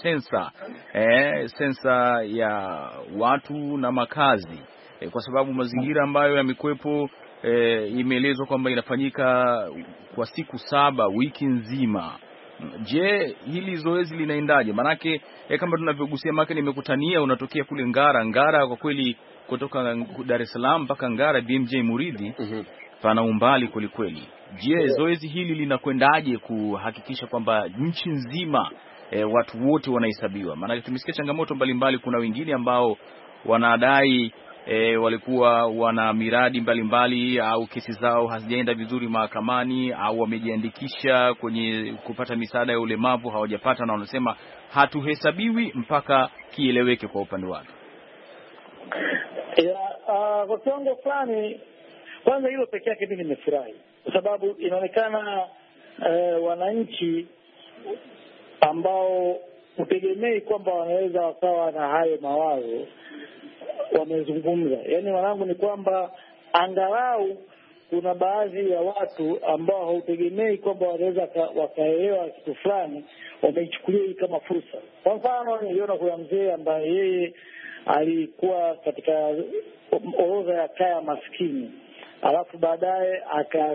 sensa ya watu na makazi, kwa sababu mazingira ambayo yamekuepo, imeelezwa kwamba inafanyika kwa siku 7 wiki nzima. Je, hili zoezi linaendaje? Manake kama tunavyogusia, maka nimekutania unatokea kule Ngara kwa kweli, kutoka Dar es Salaam mpaka Ngara BMJ Muridhi, pana umbali kweli kweli. Je, zoezi hili linakwendaje kuhakikisha kwamba nchi nzima watu wote wanahesabiwa? Manake tumesikia changamoto mbalimbali, kuna wengine ambao wanadai walikuwa wana miradi mbalimbali au kesi zao hazijaenda vizuri mahakamani, au wamejiandikisha kwenye kupata misaada ya ulemavu hawajapata, na wanasema hatuhesabiwi mpaka kieleweke kwa upande wake. Kwa kiwango fulani, kwanza hilo pekee yake mimi nimefurahi, kwa sababu inaonekana wananchi ambao utegemei kwamba wanaweza wakawa na hayo mawazo wamezungumza. Yaani wanangu ni kwamba angalau kuna baadhi ya watu ambao hautegemei kwamba wanaweza wakaelewa kitu fulani, wameichukulia hii kama fursa. Kwa mfano, niliona kuna mzee ambaye yeye alikuwa katika orodha ya kaya maskini, alafu baadaye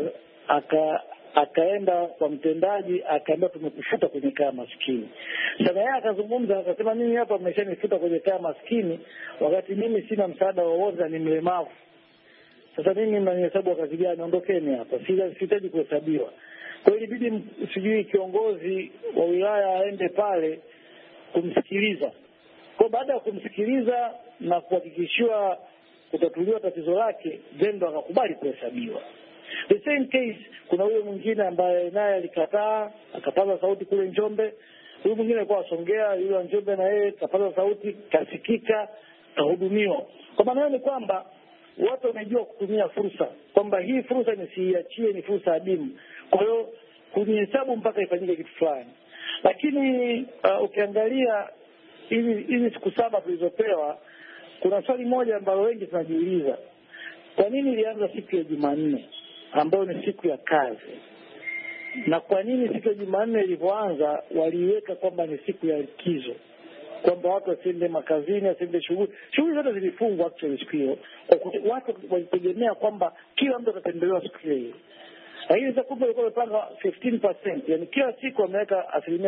akaenda kwa mtendaji akaambia tumekufuta kwenye kaya maskini. Sasa yeye akazungumza akasema, mimi hapa mmeshanifuta kwenye kaya maskini wakati mimi sina msaada wowote, ni mlemavu. Sasa mimi mnanihesabu kazi gani? Ondokeni hapa, sihitaji kuhesabiwa. Kwa hiyo ilibidi sijui kiongozi wa wilaya aende pale kumsikiliza. Kwa baada ya kumsikiliza na kuhakikishiwa kutatuliwa tatizo lake, ndo akakubali kuhesabiwa. The same case, kuna huyo mwingine ambaye naye alikataa, akapaza sauti kule Njombe. Huyo mwingine alikuwa Songea, yule Njombe na yeye kapaza sauti, kasikika, kahudumiwa. Kwa maana ni kwamba watu wamejua kutumia fursa, kwamba hii fursa nisiiachie, ni fursa adimu. Kwa hiyo kunihesabu mpaka ifanyike kitu fulani. Lakini ukiangalia hizi siku 7 tulizopewa, kuna swali moja ambalo wengi tunajiuliza. Kwa nini ilianza siku ya Jumanne ambayo ni siku ya kazi? Na kwa nini siku ya Jumanne ilipoanza waliweka kwamba ni siku ya likizo, kwamba watu wasiende makazini, wasiende shughuli zote zilifungwa actually siku hiyo. Watu walitegemea kwamba kila mtu atatembelewa siku hiyo. Lakini sasa kumbe walikuwa wamepanga 15%, yani kila siku wameweka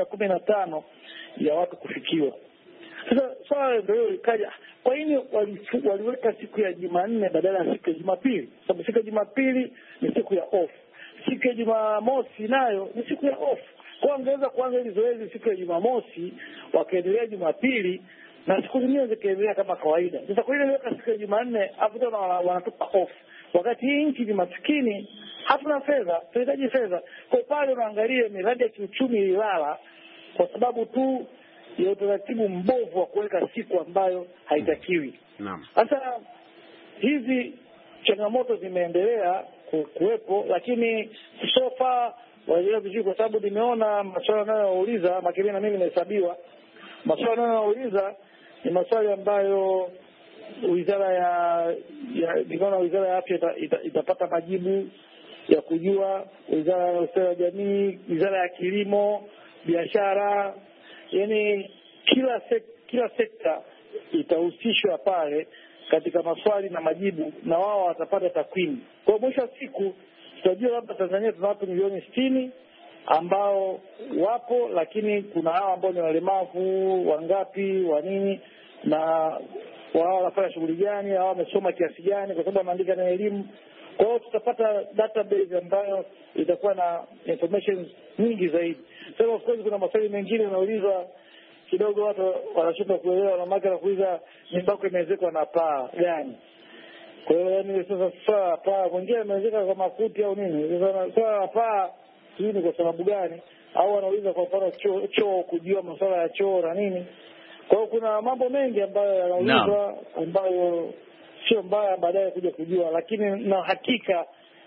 15% ya watu kufikiwa. Sasa swali ndio ikaja, kwa nini waliweka siku ya Jumanne badala ya siku ya Jumapili? Sababu siku ya Jumapili ni siku ya off. Siku ya Jumamosi nayo ni siku ya off. Kwa wangeweza kuanza hili zoezi siku ya Jumamosi, wakaendelea Jumapili na siku zingine zikaendelea kama kawaida. Sasa kwa nini weka siku ya Jumanne afu tena wanatupa off? Wakati hii nchi ni maskini, hatuna fedha, tunahitaji fedha. Kwa pale unaangalia miradi ya kiuchumi ilala kwa sababu tu ya utaratibu mbovu wa kuweka siku ambayo haitakiwi. Naam. Sasa hizi changamoto zimeendelea kuwepo, lakini so far waelewa vizuri, kwa sababu nimeona maswali yanayouliza makini na mimi nahesabiwa. Maswali yanayouliza ni maswali ambayo wizara ya afya itapata majibu ya kujua, wizara ya ustawi wa jamii, wizara ya kilimo, biashara, yani kila sekta itahusishwa pale katika maswali na majibu, na wao watapata takwimu. Kwa mwisho wa siku tutajua labda Tanzania tuna watu milioni 60 ambao wapo, lakini kuna hao ambao ni walemavu wangapi, wa nini, na wao wanafanya shughuli gani, hao wamesoma kiasi gani, kwa sababu wanaandika na elimu. Kwa hiyo tutapata database ambayo itakuwa na information nyingi zaidi. So of course kuna maswali mengine yanaulizwa kidogo watu wanashindwa kuelewa, na maka kuuliza nyumba yako imewezekwa na paa gani. Kwa hiyo yani sasa paa mwingine imewezeka kwa makuti au nini? Sasa paa hii ni kwa sababu gani? Au wanauliza kwa mfano choo kujua masuala ya choo na nini. Kwa hiyo kuna mambo mengi ambayo yanaulizwa ambayo sio mbaya baadaye kuja kujua, lakini na hakika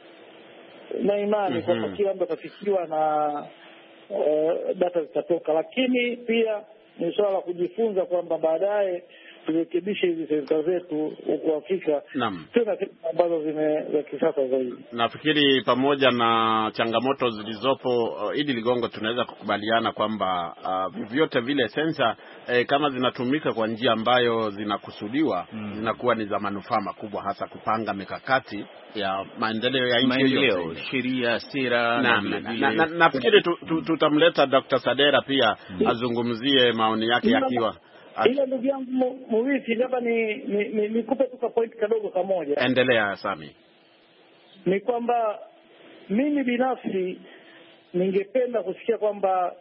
na imani kwamba kila mtu atafikiwa na data zitatoka. Lakini pia ni swala la kujifunza kwamba baadaye turekebishe hizi serikali zetu huko Afrika tena ambazo za kisasa zaidi. Nafikiri pamoja na changamoto zilizopo, Idi Ligongo, tunaweza kukubaliana kwamba vyote vile sensa kama zinatumika kwa njia ambayo zinakusudiwa zinakuwa ni za manufaa makubwa, hasa kupanga mikakati ya maendeleo ya nchi hiyo, sheria, sera na nafikiri tutamleta Dr. Sadera pia azungumzie maoni yake akiwa ila ndugu yangu Murithi, labda nikupe tu point kadogo kamoja. Endelea Sami. Ni kwamba mimi binafsi ningependa kusikia kwamba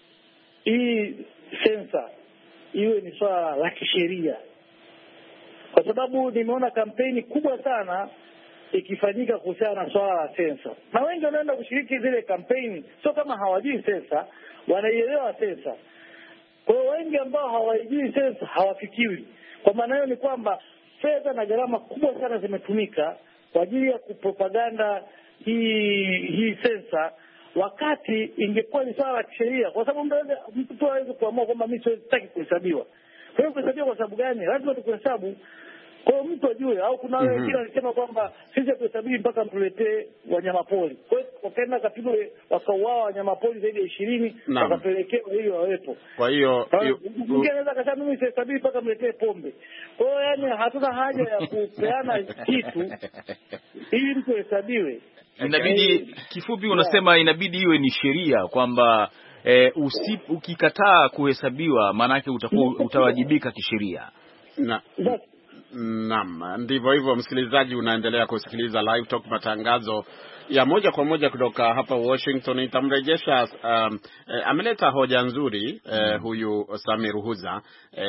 hii sensa iwe ni swala la kisheria, kwa sababu nimeona kampeni kubwa sana ikifanyika kuhusiana na swala la sensa, na wengi wanaenda kushiriki zile kampeni sio kama hawajui sensa, wanaielewa sensa. Kwa hiyo wengi ambao hawajui sensa hawafikiwi. Kwa maana hiyo ni kwamba fedha na gharama kubwa sana zimetumika kwa ajili ya kupropaganda hii sensa, wakati ingekuwa ni swala la kisheria, kwa sababu mtu tu hawezi kuamua kwamba mimi sitaki kuhesabiwa. Kwa hiyo kuhesabiwa kwa sababu gani? Lazima tukuhesabu. Kwa hiyo mtu ajue, au kuna wengine walisema kwamba sisi hatuhesabii mpaka mtuletee wanyamapori. Kwa hiyo wakaenda kapigwe, wakauawa wanyamapori zaidi ya 20 wakapelekewa ili wawepo. Kwa hiyo mwingine anaweza akasema mimi sihesabii mpaka mletee pombe. Kwa hiyo yani hatuna haja ya kupeana kitu ili mtu ahesabiwe. Inabidi kifupi unasema inabidi iwe ni sheria kwamba ukikataa kuhesabiwa maana yake utawajibika kisheria. Naam, ndivyo hivyo. Msikilizaji, unaendelea kusikiliza Live Talk, matangazo ya moja kwa moja kutoka hapa Washington. Nitamrejesha ameleta hoja nzuri huyu Sami Ruhuza.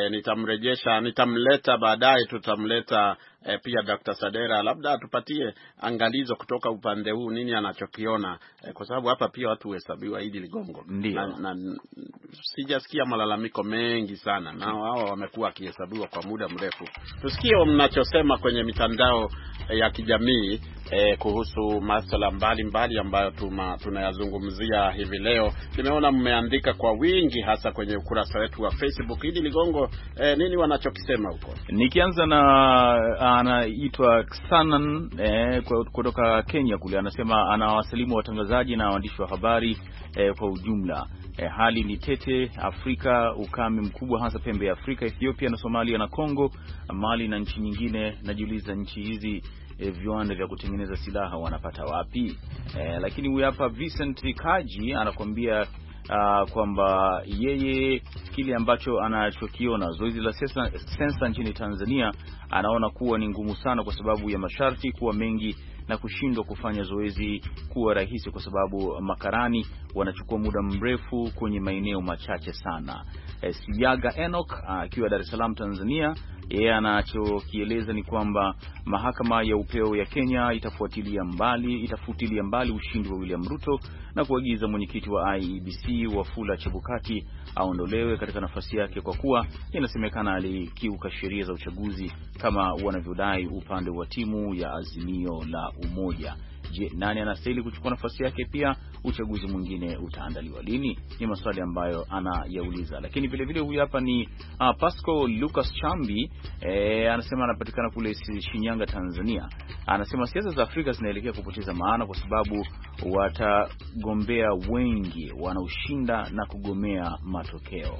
Nitamleta baadaye, tutamleta pia Dr. Sadera, labda tupatie angalizo kutoka upande huu, nini anachokiona, kwa sababu hapa pia watu huhesabiwa Idi Ligongo. Na sijasikia malalamiko mengi sana, na hao wamekuwa wakihesabiwa kwa muda mrefu. Tusikie mnachosema kwenye mitandao ya kijamii kuhusu masuala mbalimbali ambayo tunayazungumzia hivi leo. Nimeona mmeandika kwa wingi, hasa kwenye ukurasa wetu wa Facebook. Idi Ligongo, nini wanachokisema huko? Nikianza na anaitwa Xanan kutoka Kenya kule, anasema anawasalimu watangazaji na waandishi wa habari kwa ujumla. Hali ni tete Afrika, ukame mkubwa hasa pembe ya Afrika, Ethiopia na Somalia na Kongo, Mali na nchi nyingine. Najiuliza nchi hizi viwanda vya kutengeneza silaha wanapata wapi? Lakini huyu hapa Vincent Kaji anakuambia kwamba yeye kile ambacho anachokiona zoezi la sensa nchini Tanzania anaona kuwa ni ngumu sana kwa sababu ya masharti kuwa mengi na kushindwa kufanya zoezi kuwa rahisi kwa sababu makarani wanachukua muda mrefu kwenye maeneo machache sana. Siyaga Enoch akiwa Dar es Salaam Tanzania, yeye anachokieleza ni kwamba mahakama ya upeo ya Kenya itafutilia mbali ushindi wa William Ruto na kuagiza mwenyekiti wa IEBC Wafula Chebukati aondolewe katika nafasi yake kwa kuwa inasemekana alikiuka sheria za uchaguzi kama wanavyodai upande wa timu ya Azimio la Umoja. Je, nani anastahili kuchukua nafasi yake? Pia uchaguzi mwingine utaandaliwa lini? Ni maswali ambayo anayauliza. Lakini vile vile huyu hapa ni Pasco Lucas Chambi, anasema anapatikana kule Shinyanga Tanzania. Anasema siasa za Afrika zinaelekea kupoteza maana kwa sababu watagombea wengi wanaoshinda na kugomea matokeo.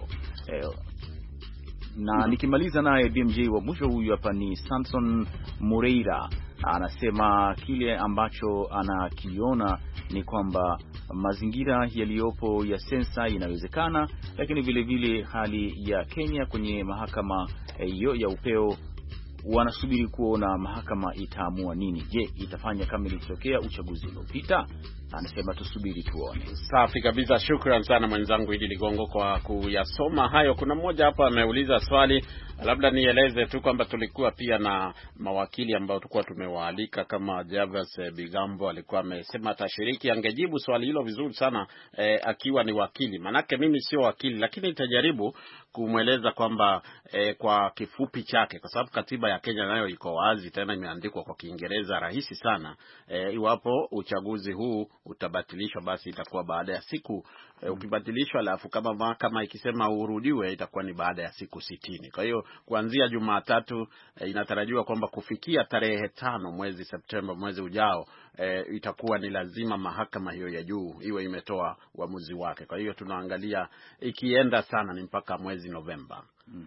Na nikimaliza naye BMJ wa mwisho, huyu hapa ni Samson Moreira, anasema kile ambacho anakiona ni kwamba mazingira yaliyopo ya sensa inawezekana, lakini vile vile hali ya Kenya kwenye mahakama hiyo ya upeo wanasubiri kuona mahakama itaamua nini. Je, itafanya kama ilitokea uchaguzi uliopita? Anasema tusubiri tuone. Safi kabisa, shukrani sana mwenzangu Idi Ligongo kwa kuyasoma hayo. Kuna mmoja hapa ameuliza swali, labda nieleze tu kwamba tulikuwa pia na mawakili ambao tulikuwa tumewaalika, kama Javas Bigambo alikuwa amesema atashiriki, angejibu swali hilo vizuri sana akiwa ni wakili. Manake mimi sio wakili, lakini nitajaribu kumweleza kwamba kwa kifupi chake, kwa sababu katiba ya Kenya nayo iko wazi, tena imeandikwa kwa Kiingereza rahisi sana. Iwapo uchaguzi huu utabatilishwa, basi itakuwa baada ya siku ukibatilishwa, alafu kama mahakama ikisema urudiwe itakuwa ni baada ya siku 60. Kwa hiyo kuanzia Jumatatu inatarajiwa kwamba kufikia tarehe 5 mwezi Septemba, mwezi ujao, itakuwa ni lazima mahakama hiyo ya juu iwe imetoa uamuzi wake. Kwa hiyo tunaangalia ikienda sana ni mpaka mwezi Novemba.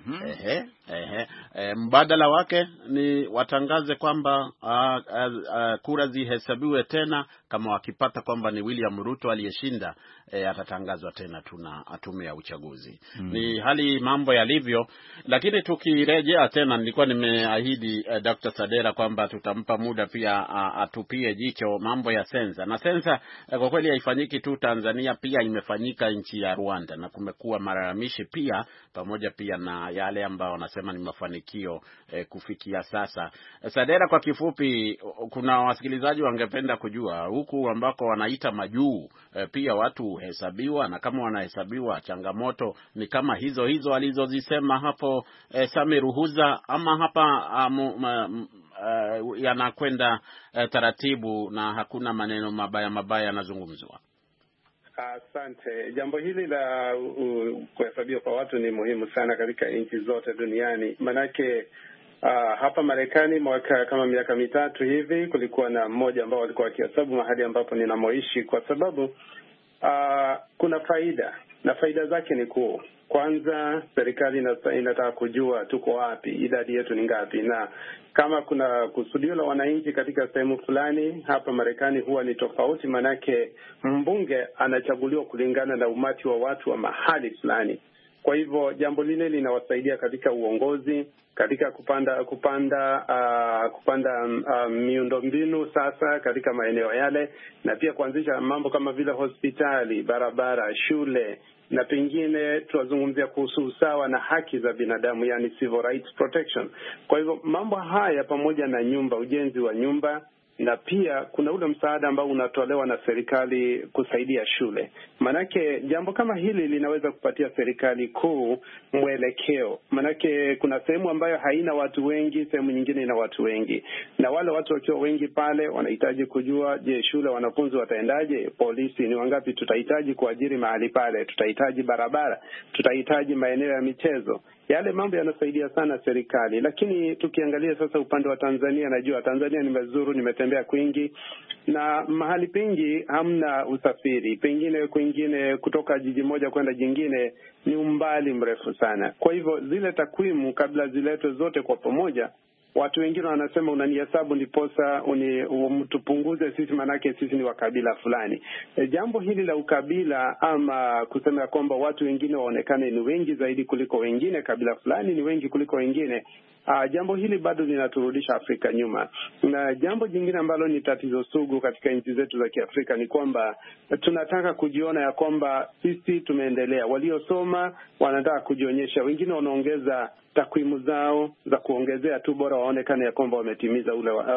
Mbadala wake ni watangaze kwamba kura zihesabiwe tena. Kama wakipata kwamba ni William Ruto aliyeshinda, atatangazwa tena tuna tume ya uchaguzi. Ni hali mambo yalivyo. Lakini tukirejea tena, nilikuwa nimeahidi Dr. Sadera kwamba tutampa muda pia atupie jicho mambo ya sensa. Na sensa kwa kweli haifanyiki tu Tanzania, pia imefanyika nchi ya Rwanda, na kumekuwa malalamishi pia, pamoja pia na yale ambayo wanasema ni mafanikio kufikia sasa. Sadera, kwa kifupi, kuna wasikilizaji wangependa kujua huku ambako wanaita majuu, pia watu hesabiwa, na kama wanahesabiwa changamoto ni kama hizo alizozisema hapo Sami Ruhuza, ama hapa yanakwenda taratibu na hakuna maneno mabaya yanazungumzwa? Asante. Jambo hili la kuhesabiwa kwa watu ni muhimu sana katika nchi zote duniani. Manake hapa Marekani kama miaka mitatu hivi kulikuwa na mmoja ambao walikuwa wakihesabu mahali ambapo ninamoishi, kwa sababu kuna faida, na faida zake ni kuu. Kwanza, serikali inataka kujua tuko wapi, idadi yetu ni ngapi, na kama kuna kusudio la wananchi katika sehemu fulani hapa Marekani huwa ni tofauti, manake mbunge anachaguliwa kulingana na umati wa watu wa mahali fulani. Kwa hivyo jambo lile linawasaidia katika uongozi, katika kupanda miundombinu sasa katika maeneo yale, na pia kuanzisha mambo kama vile hospitali, barabara, shule, na pengine tunazungumzia kuhusu usawa na haki za binadamu, yani civil rights protection. Kwa hivyo mambo haya pamoja na nyumba, ujenzi wa nyumba, na pia kuna ule msaada ambao unatolewa na serikali kusaidia shule. Manake jambo kama hili linaweza kupatia serikali kuu mwelekeo. Manake kuna sehemu ambayo haina watu wengi, sehemu nyingine ina watu wengi. Na wale watu wakiwa wengi pale wanahitaji kujua, je, shule wanafunzi wataendaje? Polisi ni wangapi tutahitaji kuajiri mahali pale? Tutahitaji barabara, tutahitaji maeneo ya michezo. Yale mambo yanasaidia sana serikali. Lakini tukiangalia sasa upande wa Tanzania, najua Tanzania nimezuru, nimetembea kwingi, na mahali pengi hamna usafiri. Pengine kwingine kutoka jiji moja kwenda jingine ni umbali mrefu sana. Kwa hivyo zile takwimu kabla ziletwe zote kwa pamoja, watu wengine wanasema unanihesabu ndiposa tupunguze sisi, manake sisi ni wa kabila fulani. Jambo hili la ukabila, ama kusema kwamba watu wengine waonekane ni wengi zaidi kuliko wengine, kabila fulani ni wengi kuliko wengine, jambo hili bado linaturudisha Afrika nyuma. Na jambo jingine ambalo ni tatizo sugu katika nchi zetu za Kiafrika ni kwamba tunataka kujiona ya kwamba sisi tumeendelea. Waliosoma wanataka kujionyesha, wengine wanaongeza takwimu zao za kuongezea tu, bora waonekane ya kwamba wametimiza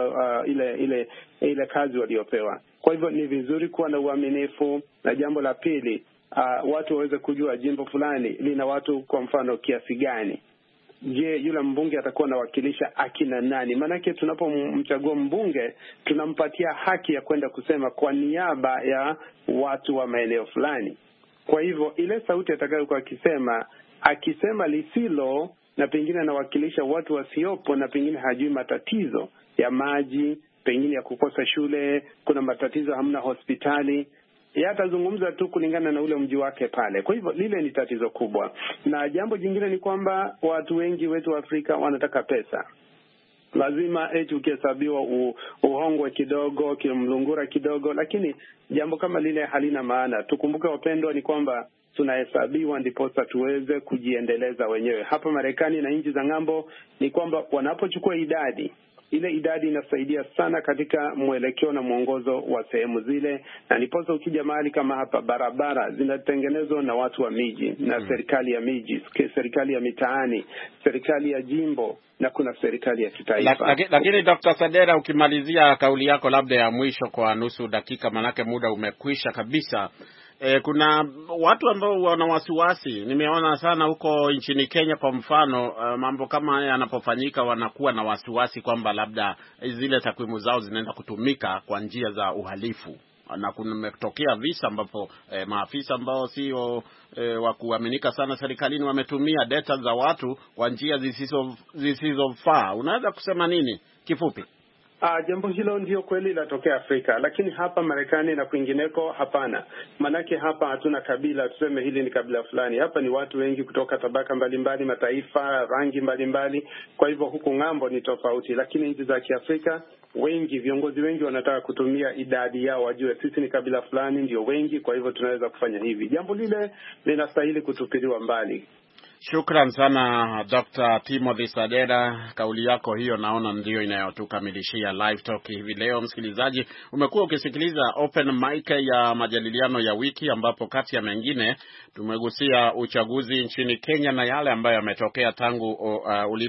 ile kazi waliopewa. Kwa hivyo ni vizuri kuwa na uaminifu. Na jambo la pili, watu waweze kujua jimbo fulani lina watu kwa mfano kiasi gani. Je, yule mbunge atakuwa anawakilisha akina nani? Maanake tunapomchagua mbunge tunampatia haki ya kwenda kusema kwa niaba ya watu wa maeneo fulani. Kwa hivyo ile sauti atakayokuwa akisema lisilo, na pengine anawakilisha watu wasiopo, na pengine hajui matatizo ya maji, pengine ya kukosa shule, kuna matatizo hamna hospitali, yatazungumza tu kulingana na ule mji wake pale. Kwa hivyo lile ni tatizo kubwa. Na jambo jingine ni kwamba watu wengi wetu wa Afrika wanataka pesa. Lazima ukihesabiwa uhongwe kidogo, kimlungura kidogo, lakini jambo kama lile halina maana. Tukumbuke wapendwa, ni kwamba tunahesabiwa ndiposa tuweze kujiendeleza wenyewe. Hapa Marekani na nchi za ng'ambo ni kwamba wanapochukua idadi, ile idadi inasaidia sana katika mwelekeo na mwongozo wa sehemu zile. Na niposa ukija mahali kama hapa, barabara zinatengenezwa na watu wa miji na serikali ya miji, serikali ya mitaani, serikali ya jimbo, na kuna serikali ya kitaifa. Lakini Dr. Sadera, ukimalizia kauli yako labda ya mwisho kwa nusu dakika, manake muda umekwisha kabisa. Kuna watu ambao wana wasiwasi, nimeona sana huko nchini Kenya kwa mfano, mambo kama haya yanapofanyika wanakuwa na wasiwasi kwamba labda zile takwimu zao zinaenda kutumika kwa njia za uhalifu. Na kumetokea visa ambapo maafisa ambao sio wa kuaminika sana serikalini wametumia data za watu kwa njia zisizofaa. Unaweza kusema nini kifupi? Jambo hilo ndio kweli latokea Afrika, lakini hapa Marekani na kwingineko hapana. Manake hapa hatuna kabila, tuseme hili ni kabila fulani. Hapa ni watu wengi kutoka tabaka mbalimbali, mataifa, rangi mbalimbali. Kwa hivyo huku ng'ambo ni tofauti, lakini nchi za Kiafrika viongozi wengi wanataka kutumia idadi yao, wajue sisi ni kabila fulani ndio wengi, kwa hivyo tunaweza kufanya hivi. Jambo lile linastahili kutupiliwa mbali. Shukran sana Dr. Timothy Sadera. Kauli yako hiyo naona ndio inayotukamilishia Live Talk hivi leo. Msikilizaji, umekuwa ukisikiliza Open Mic ya majadiliano ya wiki, ambapo kati ya mengine tumegusia uchaguzi nchini Kenya na yale ambayo yametokea tangu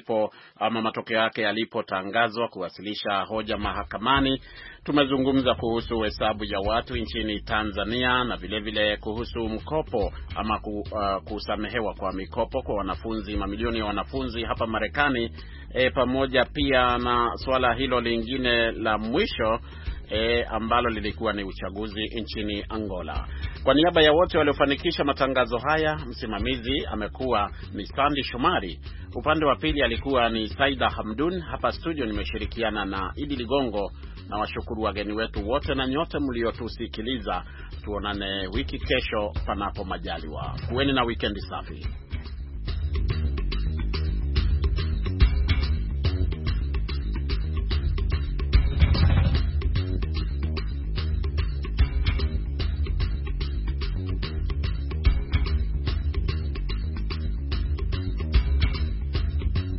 matokeo yake yalipotangazwa kuwasilisha hoja mahakamani. Tumezungumza kuhusu hesabu ya watu nchini Tanzania na vile kuhusu mkopo ama kusamehewa kwa mikopo kwa wanafunzi, mamilioni ya wanafunzi hapa Marekani, pamoja pia na swala hilo lingine la mwisho ambalo lilikuwa ni uchaguzi nchini Angola. Kwa niaba ya wote waliofanikisha matangazo haya, msimamizi amekuwa ni Sandy Shomari, upande wa pili alikuwa ni Saida Hamdun. Hapa studio nimeshirikiana na Idi Ligongo, na washukuru wageni wetu wote na nyote mliotusikiliza. Tuonane wiki kesho panapo majaliwa. Kuweni na weekend safi.